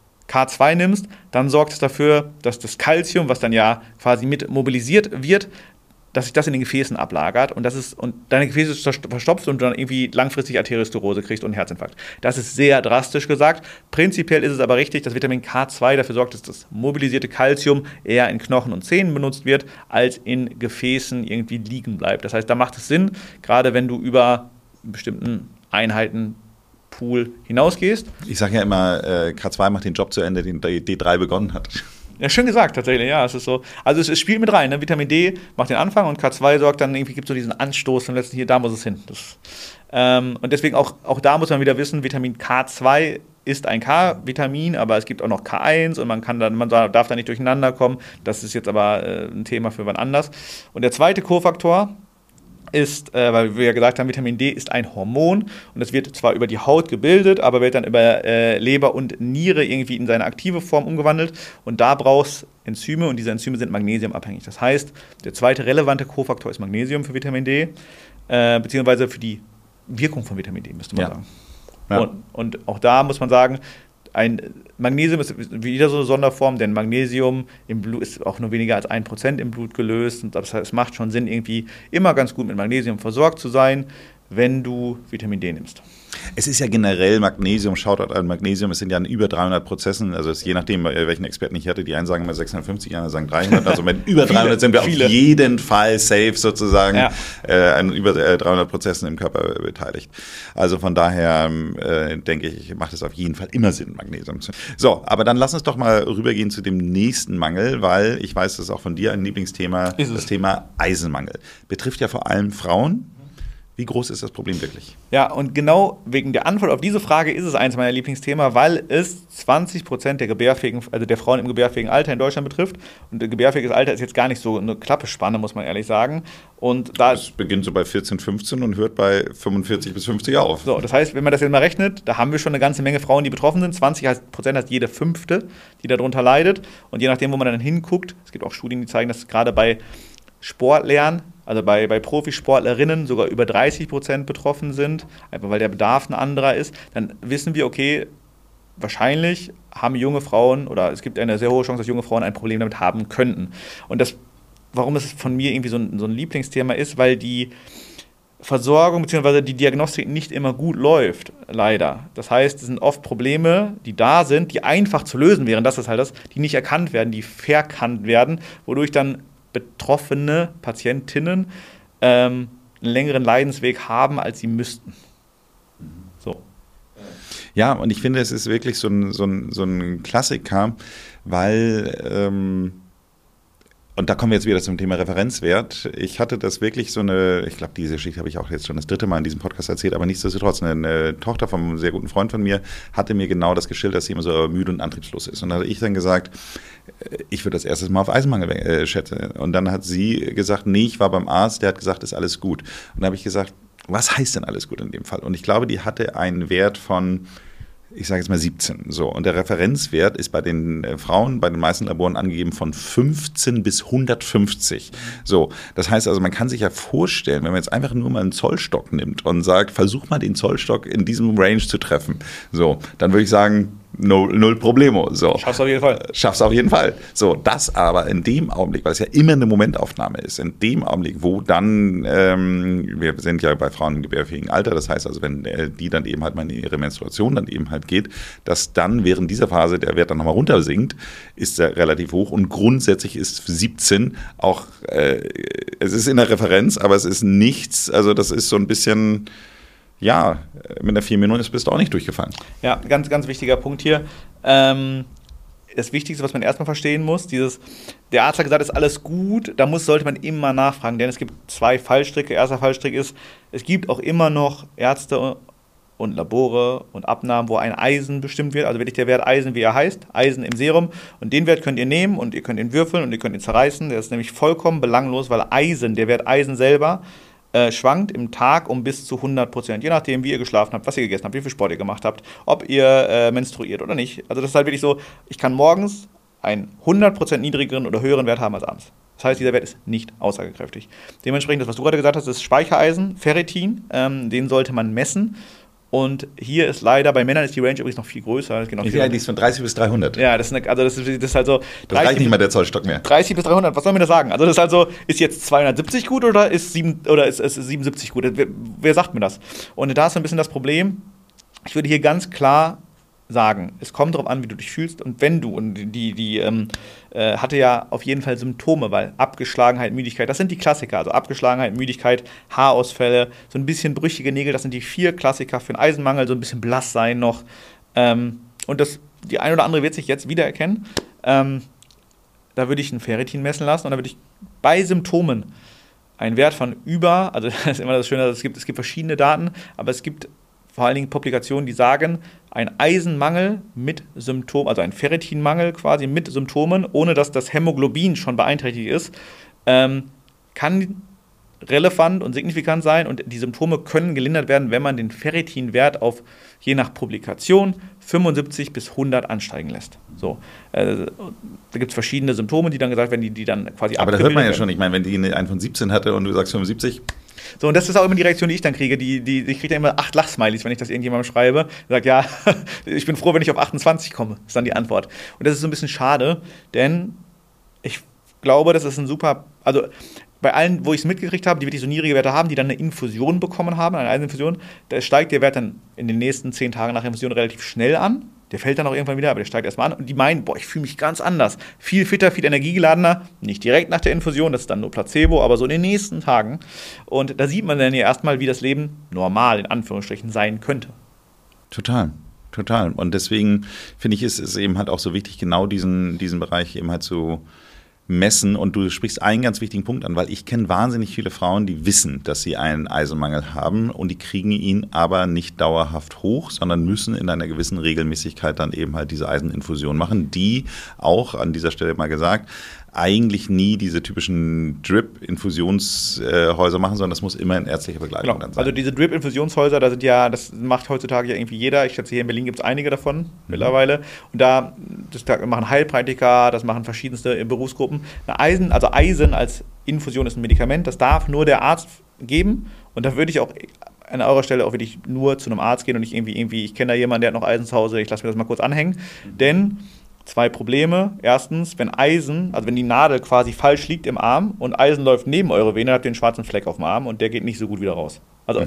K2 nimmst, dann sorgt es dafür, dass das Calcium, was dann ja quasi mit mobilisiert wird, dass sich das in den Gefäßen ablagert und deine Gefäße verstopft und du dann irgendwie langfristig Arteriosklerose kriegst und einen Herzinfarkt. Das ist sehr drastisch gesagt. Prinzipiell ist es aber richtig, dass Vitamin K2 dafür sorgt, dass das mobilisierte Calcium eher in Knochen und Zähnen benutzt wird, als in Gefäßen irgendwie liegen bleibt. Das heißt, da macht es Sinn, gerade wenn du über einen bestimmten Einheitenpool hinausgehst. Ich sage ja immer, K2 macht den Job zu Ende, den D3 begonnen hat. Ja, schön gesagt, tatsächlich, ja, es ist so. Also es spielt mit rein, ne? Vitamin D macht den Anfang und K2 sorgt dann irgendwie, gibt so diesen Anstoß und letztlich hier, da muss es hin. Und deswegen auch da muss man wieder wissen, Vitamin K2 ist ein K-Vitamin, aber es gibt auch noch K1 und man darf da nicht durcheinander kommen. Das ist jetzt aber ein Thema für wann anders. Und der zweite Kofaktor ist, weil wir ja gesagt haben, Vitamin D ist ein Hormon und es wird zwar über die Haut gebildet, aber wird dann über Leber und Niere irgendwie in seine aktive Form umgewandelt und da brauchst Enzyme und diese Enzyme sind magnesiumabhängig. Das heißt, der zweite relevante Kofaktor ist Magnesium für Vitamin D, beziehungsweise für die Wirkung von Vitamin D, müsste man sagen. Ja. Und auch da muss man sagen, ein Magnesium ist wieder so eine Sonderform, denn Magnesium im Blut ist auch nur weniger als 1% im Blut gelöst. Und das heißt, es macht schon Sinn, irgendwie immer ganz gut mit Magnesium versorgt zu sein, wenn du Vitamin D nimmst. Es ist ja generell Magnesium, Shoutout an Magnesium, es sind ja über 300 Prozessen, also es ist je nachdem, welchen Experten ich hatte, die einen sagen mal 650, die anderen sagen 300, also mit über 300 sind wir auf jeden Fall safe sozusagen an über 300 Prozessen im Körper beteiligt. Also von daher denke ich, macht es auf jeden Fall immer Sinn, Magnesium zu. So, aber dann lass uns doch mal rübergehen zu dem nächsten Mangel, weil ich weiß, das ist auch von dir ein Lieblingsthema, das Thema Eisenmangel. Betrifft ja vor allem Frauen. Wie groß ist das Problem wirklich? Ja, und genau wegen der Antwort auf diese Frage ist es eins meiner Lieblingsthemen, weil es 20% der Frauen im gebärfähigen Alter in Deutschland betrifft. Und gebärfähiges Alter ist jetzt gar nicht so eine Klappespanne, muss man ehrlich sagen. Und es beginnt so bei 14, 15 und hört bei 45 bis 50 auf. So, das heißt, wenn man das jetzt mal rechnet, da haben wir schon eine ganze Menge Frauen, die betroffen sind. 20% heißt jede fünfte, die darunter leidet. Und je nachdem, wo man dann hinguckt, es gibt auch Studien, die zeigen, dass gerade bei Sportlern, also bei Profisportlerinnen sogar über 30% betroffen sind, einfach weil der Bedarf ein anderer ist, dann wissen wir, okay, wahrscheinlich haben junge Frauen oder es gibt eine sehr hohe Chance, dass junge Frauen ein Problem damit haben könnten. Und warum es von mir irgendwie so ein Lieblingsthema ist, weil die Versorgung bzw. die Diagnostik nicht immer gut läuft, leider. Das heißt, es sind oft Probleme, die da sind, die einfach zu lösen wären, das ist halt das, die nicht erkannt werden, die verkannt werden, wodurch dann betroffene Patientinnen einen längeren Leidensweg haben, als sie müssten. So. Ja, und ich finde, es ist wirklich so ein Klassiker, weil, und da kommen wir jetzt wieder zum Thema Referenzwert. Ich hatte das wirklich ich glaube, diese Geschichte habe ich auch jetzt schon das 3. Mal in diesem Podcast erzählt, aber nichtsdestotrotz, eine Tochter von einem sehr guten Freund von mir hatte mir genau das geschildert, dass sie immer so müde und antriebslos ist. Und da habe ich dann gesagt, ich würde das erstes Mal auf Eisenmangel schätzen. Und dann hat sie gesagt, nee, ich war beim Arzt, der hat gesagt, ist alles gut. Und da habe ich gesagt, was heißt denn alles gut in dem Fall? Und ich glaube, die hatte einen Wert von, ich sage jetzt mal 17. So. Und der Referenzwert ist bei den Frauen, bei den meisten Laboren angegeben von 15 bis 150. So. Das heißt also, man kann sich ja vorstellen, wenn man jetzt einfach nur mal einen Zollstock nimmt und sagt, versuch mal den Zollstock in diesem Range zu treffen. So. Dann würde ich sagen, null Problemo. So. Schaffst auf jeden Fall. Schaffst auf jeden Fall. So, das aber in dem Augenblick, weil es ja immer eine Momentaufnahme ist, in dem Augenblick, wo dann, wir sind ja bei Frauen im gebärfähigen Alter, das heißt also, wenn die dann eben halt mal in ihre Menstruation dann eben halt geht, dass dann während dieser Phase der Wert dann nochmal runtersinkt, ist er relativ hoch und grundsätzlich ist 17 auch, es ist in der Referenz, aber es ist nichts, also das ist so ein bisschen, ja, mit einer 4 Minuten bist du auch nicht durchgefallen. Ja, ganz, ganz wichtiger Punkt hier. Das Wichtigste, was man erstmal verstehen muss, der Arzt hat gesagt, ist alles gut, sollte man immer nachfragen, denn es gibt 2 Fallstricke. Erster Fallstrick ist, es gibt auch immer noch Ärzte und Labore und Abnahmen, wo ein Eisen bestimmt wird, also wirklich der Wert Eisen, wie er heißt, Eisen im Serum, und den Wert könnt ihr nehmen und ihr könnt ihn würfeln und ihr könnt ihn zerreißen, der ist nämlich vollkommen belanglos, weil Eisen, der Wert Eisen selber, schwankt im Tag um bis zu 100%, je nachdem, wie ihr geschlafen habt, was ihr gegessen habt, wie viel Sport ihr gemacht habt, ob ihr menstruiert oder nicht. Also das ist halt wirklich so, ich kann morgens einen 100% niedrigeren oder höheren Wert haben als abends. Das heißt, dieser Wert ist nicht aussagekräftig. Dementsprechend, das, was du gerade gesagt hast, ist Speichereisen, Ferritin, den sollte man messen. Und hier ist leider, bei Männern ist die Range übrigens noch viel größer. Die ist von 30 bis 300. Ja, das ist halt so. Das reicht nicht mal der Zollstock mehr. 30 bis 300, was soll mir das sagen? Also das ist halt so, ist jetzt 270 gut oder ist 77 gut? Wer sagt mir das? Und da ist so ein bisschen das Problem, ich würde hier ganz klar sagen, es kommt darauf an, wie du dich fühlst, und wenn du, und die hatte ja auf jeden Fall Symptome, weil Abgeschlagenheit, Müdigkeit, das sind die Klassiker, also Abgeschlagenheit, Müdigkeit, Haarausfälle, so ein bisschen brüchige Nägel, das sind die 4 Klassiker für einen Eisenmangel, so ein bisschen blass sein noch, und die ein oder andere wird sich jetzt wiedererkennen, da würde ich ein Ferritin messen lassen und da würde ich bei Symptomen einen Wert von also das ist immer das Schöne, es gibt verschiedene Daten, aber es gibt vor allen Dingen Publikationen, die sagen, ein Eisenmangel mit Symptomen, also ein Ferritinmangel quasi mit Symptomen, ohne dass das Hämoglobin schon beeinträchtigt ist, kann relevant und signifikant sein, und die Symptome können gelindert werden, wenn man den Ferritinwert auf, je nach Publikation, 75 bis 100 ansteigen lässt. So, da gibt es verschiedene Symptome, die dann gesagt werden, die dann quasi aber da hört man ja schon, ich meine, wenn die einen von 17 hatte und du sagst 75. So, und das ist auch immer die Reaktion, die ich dann kriege. Ich kriege dann immer 8 Lachsmileys, wenn ich das irgendjemandem schreibe. Sagt, ja, ich bin froh, wenn ich auf 28 komme, ist dann die Antwort. Und das ist so ein bisschen schade, denn ich glaube, das ist ein super, also bei allen, wo ich es mitgekriegt habe, die wirklich so niedrige Werte haben, die dann eine Infusion bekommen haben, eine Eiseninfusion, da steigt der Wert dann in den nächsten 10 Tagen nach der Infusion relativ schnell an. Der fällt dann auch irgendwann wieder, aber der steigt erstmal an. Und die meinen, boah, ich fühle mich ganz anders. Viel fitter, viel energiegeladener. Nicht direkt nach der Infusion, das ist dann nur Placebo, aber so in den nächsten Tagen. Und da sieht man dann ja erstmal, wie das Leben normal, in Anführungsstrichen, sein könnte. Total. Und deswegen finde ich, ist es eben halt auch so wichtig, genau diesen Bereich eben halt zu messen. Und du sprichst einen ganz wichtigen Punkt an, weil ich kenne wahnsinnig viele Frauen, die wissen, dass sie einen Eisenmangel haben, und die kriegen ihn aber nicht dauerhaft hoch, sondern müssen in einer gewissen Regelmäßigkeit dann eben halt diese Eiseninfusion machen, die auch, an dieser Stelle mal gesagt, eigentlich nie diese typischen Drip-Infusionshäuser machen, sondern das muss immer in ärztlicher Begleitung dann sein. Also diese Drip-Infusionshäuser, das macht heutzutage ja irgendwie jeder. Ich schätze, hier in Berlin gibt es einige davon mittlerweile. Und das machen Heilpraktiker, das machen verschiedenste Berufsgruppen. Eisen als Infusion ist ein Medikament, das darf nur der Arzt geben. Und da würde ich auch an eurer Stelle auch wirklich nur zu einem Arzt gehen und nicht irgendwie ich kenne da jemanden, der hat noch Eisen zu Hause, ich lasse mir das mal kurz anhängen. Denn 2 Probleme. Erstens, wenn die Nadel quasi falsch liegt im Arm und Eisen läuft neben eure Vene, habt ihr einen schwarzen Fleck auf dem Arm und der geht nicht so gut wieder raus. Also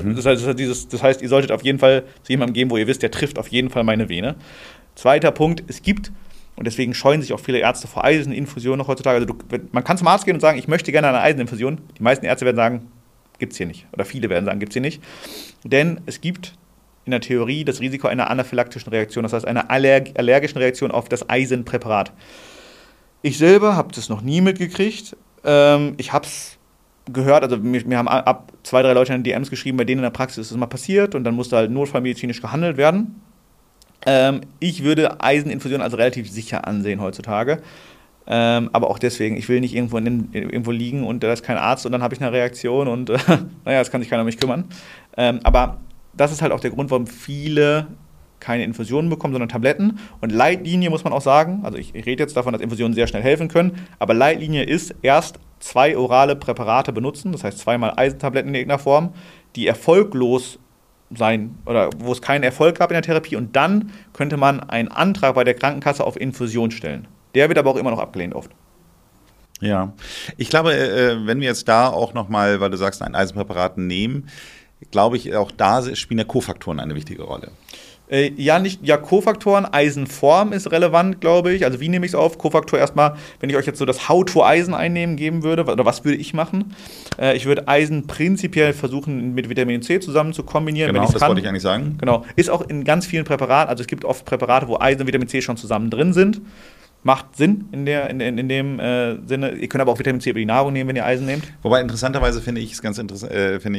das heißt, ihr solltet auf jeden Fall zu jemandem gehen, wo ihr wisst, der trifft auf jeden Fall meine Vene. Zweiter Punkt, es gibt, und deswegen scheuen sich auch viele Ärzte vor Eiseninfusionen noch heutzutage, also man kann zum Arzt gehen und sagen, ich möchte gerne eine Eiseninfusion. Die meisten Ärzte werden sagen, gibt es hier nicht. Oder viele werden sagen, gibt es hier nicht. Denn es gibt in der Theorie das Risiko einer anaphylaktischen Reaktion, das heißt einer allergischen Reaktion auf das Eisenpräparat. Ich selber habe das noch nie mitgekriegt. Ich habe es gehört, also mir haben ab 2, 3 Leute in den DMs geschrieben, bei denen in der Praxis ist das mal passiert und dann musste halt notfallmedizinisch gehandelt werden. Ich würde Eiseninfusion als relativ sicher ansehen heutzutage. Aber auch deswegen, ich will nicht irgendwo liegen und da ist kein Arzt und dann habe ich eine Reaktion und naja, es kann sich keiner um mich kümmern. Aber das ist halt auch der Grund, warum viele keine Infusionen bekommen, sondern Tabletten. Und Leitlinie muss man auch sagen, also ich rede jetzt davon, dass Infusionen sehr schnell helfen können, aber Leitlinie ist erst 2 orale Präparate benutzen, das heißt 2-mal Eisentabletten in irgendeiner Form, die erfolglos sein oder wo es keinen Erfolg gab in der Therapie und dann könnte man einen Antrag bei der Krankenkasse auf Infusion stellen. Der wird aber auch immer noch abgelehnt oft. Ja, ich glaube, wenn wir jetzt da auch nochmal, weil du sagst, ein Eisenpräparat nehmen, glaube ich, auch da spielen ja Kofaktoren eine wichtige Rolle. Kofaktoren, Eisenform ist relevant, glaube ich. Also wie nehme ich es auf? Kofaktor erstmal, wenn ich euch jetzt so das How-to-Eisen einnehmen geben würde, oder was würde ich machen? Ich würde Eisen prinzipiell versuchen, mit Vitamin C zusammen zu kombinieren. Genau, das wollte ich eigentlich sagen. Genau, ist auch in ganz vielen Präparaten, also es gibt oft Präparate, wo Eisen und Vitamin C schon zusammen drin sind. Macht Sinn in dem Sinne. Ihr könnt aber auch Vitamin C über die Nahrung nehmen, wenn ihr Eisen nehmt. Wobei interessanterweise finde ich es ganz interessant,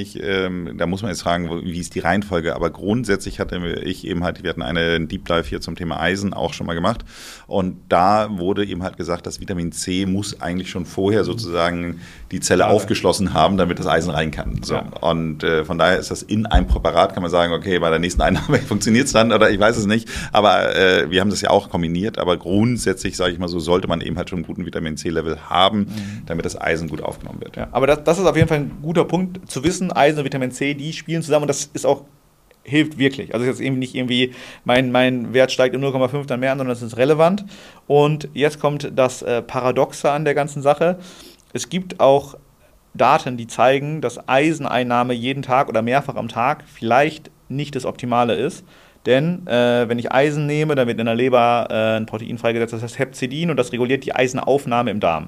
da muss man jetzt fragen, wie ist die Reihenfolge, aber grundsätzlich hatte ich eben halt, wir hatten einen Deep Dive hier zum Thema Eisen auch schon mal gemacht und da wurde eben halt gesagt, dass Vitamin C muss eigentlich schon vorher sozusagen die Zelle aufgeschlossen haben, damit das Eisen rein kann. So. Ja. Und von daher ist das in einem Präparat, kann man sagen, okay, bei der nächsten Einnahme funktioniert es dann oder ich weiß es nicht, aber wir haben das ja auch kombiniert, aber grundsätzlich sage ich mal so, sollte man eben halt schon einen guten Vitamin-C-Level haben, damit das Eisen gut aufgenommen wird. Ja, aber das ist auf jeden Fall ein guter Punkt, zu wissen, Eisen und Vitamin C, die spielen zusammen und das ist auch, hilft wirklich. Also jetzt eben nicht irgendwie, mein Wert steigt um 0,5 dann mehr an, sondern das ist relevant. Und jetzt kommt das Paradoxe an der ganzen Sache. Es gibt auch Daten, die zeigen, dass Eiseneinnahme jeden Tag oder mehrfach am Tag vielleicht nicht das Optimale ist. Denn wenn ich Eisen nehme, dann wird in der Leber ein Protein freigesetzt, das heißt Hepzidin, und das reguliert die Eisenaufnahme im Darm.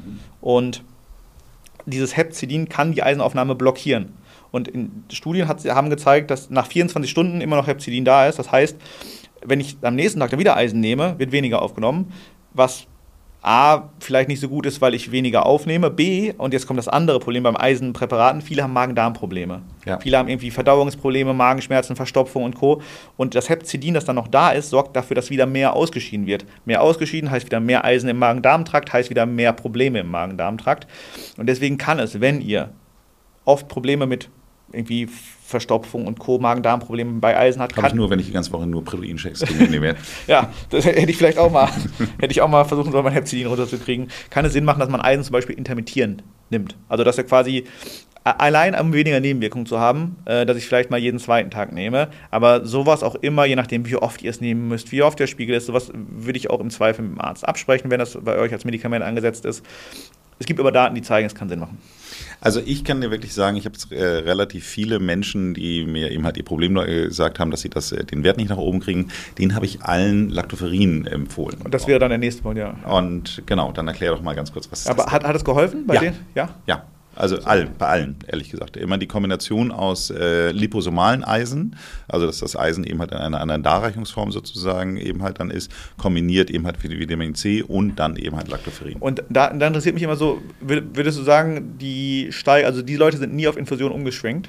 Und dieses Hepzidin kann die Eisenaufnahme blockieren. Und in Studien haben gezeigt, dass nach 24 Stunden immer noch Hepzidin da ist. Das heißt, wenn ich am nächsten Tag dann wieder Eisen nehme, wird weniger aufgenommen, was A, vielleicht nicht so gut ist, weil ich weniger aufnehme. B, und jetzt kommt das andere Problem beim Eisenpräparaten, viele haben Magen-Darm-Probleme. Ja. Viele haben irgendwie Verdauungsprobleme, Magenschmerzen, Verstopfung und Co. Und das Hepzidin, das dann noch da ist, sorgt dafür, dass wieder mehr ausgeschieden wird. Mehr ausgeschieden heißt wieder mehr Eisen im Magen-Darm-Trakt, heißt wieder mehr Probleme im Magen-Darm-Trakt. Und deswegen kann es, wenn ihr oft Probleme mit irgendwie Verstopfung und Co., Magen-Darm-Probleme bei Eisen hat. Habe ich nur, wenn ich die ganze Woche nur Proteinshakes nehme. Ja, das hätte ich vielleicht auch mal, versuchen sollen, mein Hepzidin runterzukriegen. Kann es Sinn machen, dass man Eisen zum Beispiel intermittierend nimmt? Also, dass er quasi allein um weniger Nebenwirkungen zu haben, dass ich vielleicht mal jeden zweiten Tag nehme. Aber sowas auch immer, je nachdem, wie oft ihr es nehmen müsst, wie oft der Spiegel ist, sowas würde ich auch im Zweifel mit dem Arzt absprechen, wenn das bei euch als Medikament angesetzt ist. Es gibt aber Daten, die zeigen, es kann Sinn machen. Also ich kann dir wirklich sagen, ich habe relativ viele Menschen, die mir eben halt ihr Problem gesagt haben, dass sie den Wert nicht nach oben kriegen, denen habe ich allen Lactoferrin empfohlen. Und das wäre dann der nächste Punkt, ja. Und genau, dann erklär doch mal ganz kurz, was aber ist. Aber hat es geholfen bei denen? Ja. Ja. Also bei allen, ehrlich gesagt. Immer die Kombination aus liposomalen Eisen, also dass das Eisen eben halt in einer anderen Darreichungsform sozusagen eben halt dann ist, kombiniert eben halt für die Vitamin C und dann eben halt Lactoferrin. Und da interessiert mich immer so, würdest du sagen, die Leute sind nie auf Infusion umgeschwenkt?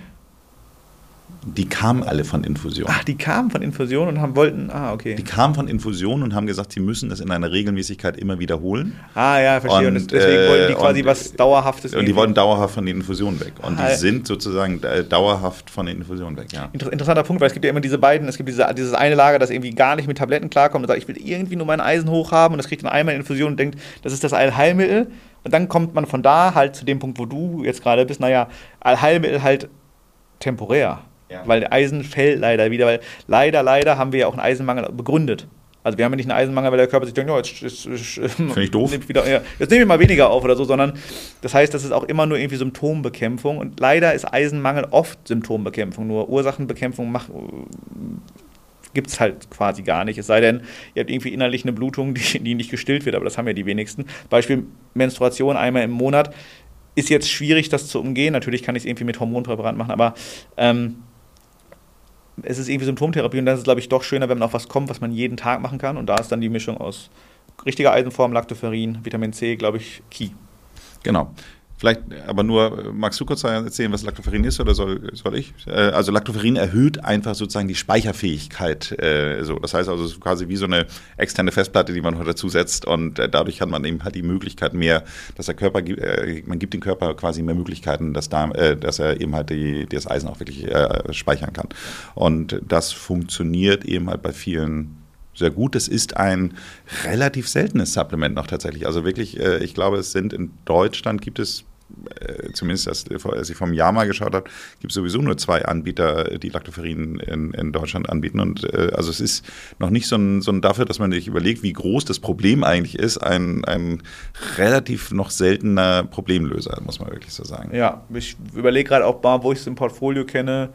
Die kamen alle von Infusion. Ach, die kamen von Infusion und wollten, okay. Die kamen von Infusion und haben gesagt, sie müssen das in einer Regelmäßigkeit immer wiederholen. Ah ja, verstehe. Und deswegen wollten die quasi was Dauerhaftes. Und die wollten dauerhaft von den Infusionen weg. Und die sind sozusagen dauerhaft von den Infusionen weg, ja. Interessanter Punkt, weil es gibt ja immer diese beiden, es gibt dieses eine Lager, das irgendwie gar nicht mit Tabletten klarkommt und sagt, ich will irgendwie nur mein Eisen hochhaben und das kriegt dann einmal in Infusion und denkt, das ist das Allheilmittel. Und dann kommt man von da halt zu dem Punkt, wo du jetzt gerade bist, naja, Allheilmittel halt temporär. Ja. Weil der Eisen fällt leider wieder, weil leider haben wir ja auch einen Eisenmangel begründet. Also wir haben ja nicht einen Eisenmangel, weil der Körper sich denkt, jetzt finde ich doof. Jetzt nehme ich mal weniger auf oder so, sondern das heißt, das ist auch immer nur irgendwie Symptombekämpfung und leider ist Eisenmangel oft Symptombekämpfung, nur Ursachenbekämpfung gibt es halt quasi gar nicht. Es sei denn, ihr habt irgendwie innerlich eine Blutung, die nicht gestillt wird, aber das haben ja die wenigsten. Beispiel Menstruation einmal im Monat. Ist jetzt schwierig, das zu umgehen. Natürlich kann ich es irgendwie mit Hormonpräparaten machen, aber es ist irgendwie Symptomtherapie und das ist, glaube ich, doch schöner, wenn man auf was kommt, was man jeden Tag machen kann. Und da ist dann die Mischung aus richtiger Eisenform, Lactoferrin, Vitamin C, glaube ich, key. Genau. Vielleicht aber nur, magst du kurz erzählen, was Lactoferrin ist oder soll ich? Also Lactoferrin erhöht einfach sozusagen die Speicherfähigkeit. Das heißt also, es ist quasi wie so eine externe Festplatte, die man noch dazu setzt und dadurch hat man eben halt die Möglichkeit mehr, dass der Körper, man gibt dem Körper quasi mehr Möglichkeiten, dass er eben halt das Eisen auch wirklich speichern kann. Und das funktioniert eben halt bei vielen sehr gut. Es ist ein relativ seltenes Supplement noch tatsächlich. Also wirklich, ich glaube, es sind in Deutschland gibt es, zumindest als ich vor einem Jahr mal geschaut habe, gibt es sowieso nur 2 Anbieter, die Lactoferrin in Deutschland anbieten. Und also es ist noch nicht so ein dafür, dass man sich überlegt, wie groß das Problem eigentlich ist, ein relativ noch seltener Problemlöser, muss man wirklich so sagen. Ja, ich überlege gerade auch mal, wo ich es im Portfolio kenne.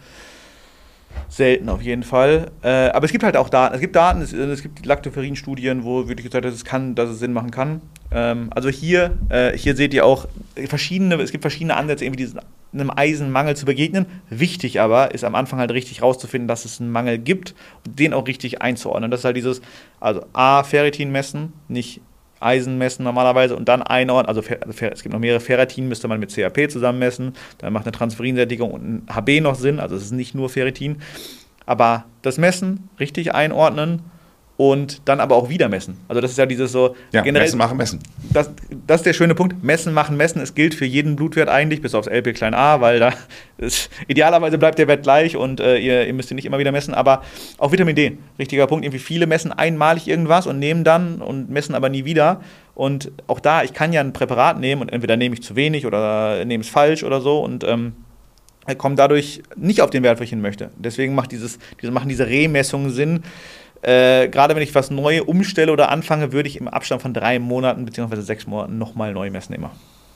Selten auf jeden Fall. Aber es gibt halt auch Daten. Es gibt Lactoferrin-Studien, wo wirklich gesagt wird, dass es Sinn machen kann. Also hier seht ihr auch es gibt verschiedene Ansätze, irgendwie einem Eisenmangel zu begegnen. Wichtig aber ist am Anfang halt richtig rauszufinden, dass es einen Mangel gibt und den auch richtig einzuordnen. Das ist halt also Ferritin messen, nicht Eisen messen normalerweise und dann einordnen, also es gibt noch mehrere, Ferritin müsste man mit CRP zusammen messen, dann macht eine Transferinsättigung und ein HB noch Sinn, also es ist nicht nur Ferritin, aber das Messen, richtig einordnen und dann aber auch wieder messen. Also das ist ja dieses so... Ja, generell, messen, machen, messen. Das ist der schöne Punkt, messen, machen, messen, es gilt für jeden Blutwert eigentlich, bis aufs LP-a, weil idealerweise bleibt der Wert gleich und ihr müsst ihn nicht immer wieder messen, aber auch Vitamin D, richtiger Punkt, irgendwie viele messen einmalig irgendwas und nehmen dann und messen aber nie wieder und auch da, ich kann ja ein Präparat nehmen und entweder nehme ich zu wenig oder nehme es falsch oder so und komme dadurch nicht auf den Wert, wo ich hin möchte. Deswegen machen diese Remessungen Sinn. Gerade wenn ich was neu umstelle oder anfange, würde ich im Abstand von 3 Monaten bzw. 6 Monaten nochmal neu messen immer.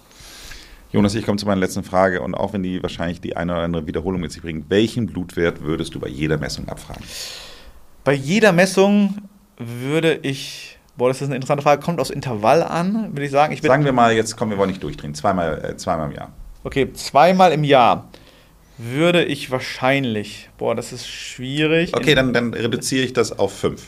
Jonas, ich komme zu meiner letzten Frage und auch wenn die wahrscheinlich die eine oder andere Wiederholung mit sich bringt, welchen Blutwert würdest du bei jeder Messung abfragen? Bei jeder Messung würde ich, das ist eine interessante Frage, kommt aufs Intervall an, würde ich sagen. Sagen wir mal, jetzt wir wollen nicht durchdrehen, zweimal im Jahr. Okay, 2-mal im Jahr. Würde ich wahrscheinlich. Das ist schwierig. Okay, dann reduziere ich das auf 5.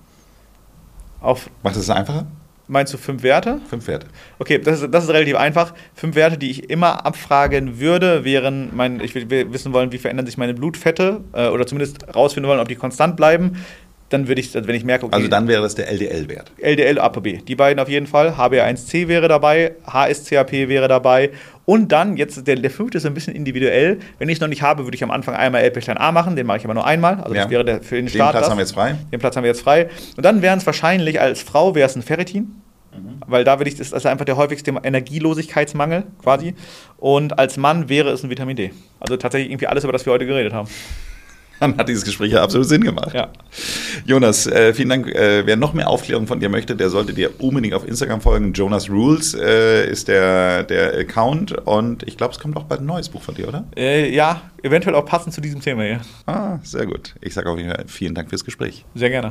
Macht das einfacher? Meinst du 5 Werte? 5 Werte. Okay, das ist relativ einfach. 5 Werte, die ich immer abfragen würde, wären ich will wissen wollen, wie verändern sich meine Blutfette oder zumindest rausfinden wollen, ob die konstant bleiben. Dann würde ich, wenn ich merke, okay. Also dann wäre das der LDL-Wert. LDL, ApoB. Die beiden auf jeden Fall. HbA1c wäre dabei, HSCRP wäre dabei. Und dann, jetzt der 5. ist ein bisschen individuell. Wenn ich es noch nicht habe, würde ich am Anfang einmal LP-a machen. Den mache ich aber nur einmal. Also das wäre für den Start. Den Platz haben wir jetzt frei. Den Platz haben wir jetzt frei. Und dann wären es wahrscheinlich, als Frau wäre es ein Ferritin. Weil da das ist einfach der häufigste Energielosigkeitsmangel quasi. Und als Mann wäre es ein Vitamin D. Also tatsächlich irgendwie alles, über das wir heute geredet haben. Dann hat dieses Gespräch ja absolut Sinn gemacht. Ja. Jonas, vielen Dank. Wer noch mehr Aufklärung von dir möchte, der sollte dir unbedingt auf Instagram folgen. Jonas Rules ist der Account und ich glaube, es kommt auch bald ein neues Buch von dir, oder? Ja, eventuell auch passend zu diesem Thema hier. Sehr gut. Ich sage auf jeden Fall vielen Dank fürs Gespräch. Sehr gerne.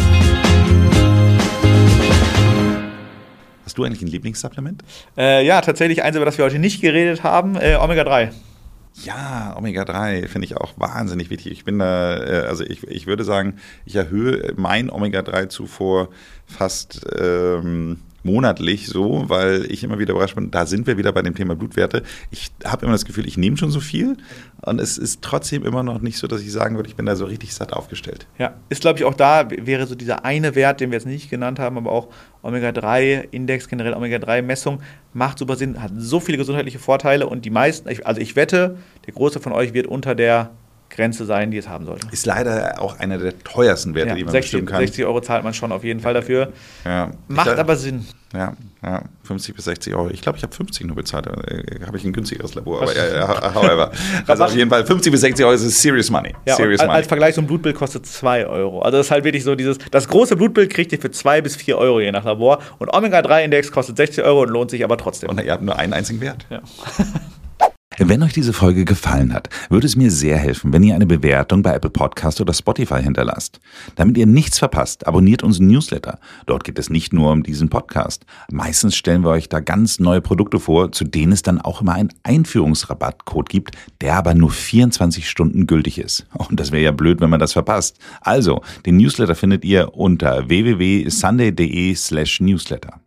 Hast du eigentlich ein Lieblingssupplement? Ja, tatsächlich eins, über das wir heute nicht geredet haben, Omega-3. Ja, Omega-3 finde ich auch wahnsinnig wichtig. Ich bin da, also ich würde sagen, ich erhöhe mein Omega-3-Zufuhr fast monatlich so, weil ich immer wieder überrascht bin, da sind wir wieder bei dem Thema Blutwerte. Ich habe immer das Gefühl, ich nehme schon so viel und es ist trotzdem immer noch nicht so, dass ich sagen würde, ich bin da so richtig satt aufgestellt. Ja, ist glaube ich auch da, wäre so dieser eine Wert, den wir jetzt nicht genannt haben, aber auch Omega-3-Index, generell Omega-3-Messung, macht super Sinn, hat so viele gesundheitliche Vorteile und die meisten, also ich wette, der Große von euch wird unter der Grenze sein, die es haben sollte. Ist leider auch einer der teuersten Werte, die man bestimmen kann. 60 € zahlt man schon auf jeden Fall dafür. Ja. Macht aber Sinn. Ja, 50 bis 60 €. Ich glaube, ich habe 50 nur bezahlt. Habe ich ein günstigeres Labor. Aber however. Also auf jeden Fall 50 bis 60 € ist serious money. Ja, serious money. Als Vergleich, so ein Blutbild kostet 2 €. Also das ist halt wirklich so das große Blutbild kriegt ihr für 2 bis 4 € je nach Labor. Und Omega-3-Index kostet 60 € und lohnt sich aber trotzdem. Und ihr habt nur einen einzigen Wert. Ja. Wenn euch diese Folge gefallen hat, würde es mir sehr helfen, wenn ihr eine Bewertung bei Apple Podcast oder Spotify hinterlasst. Damit ihr nichts verpasst, abonniert unseren Newsletter. Dort geht es nicht nur um diesen Podcast. Meistens stellen wir euch da ganz neue Produkte vor, zu denen es dann auch immer einen Einführungsrabattcode gibt, der aber nur 24 Stunden gültig ist. Und das wäre ja blöd, wenn man das verpasst. Also, den Newsletter findet ihr unter www.sunday.de/newsletter.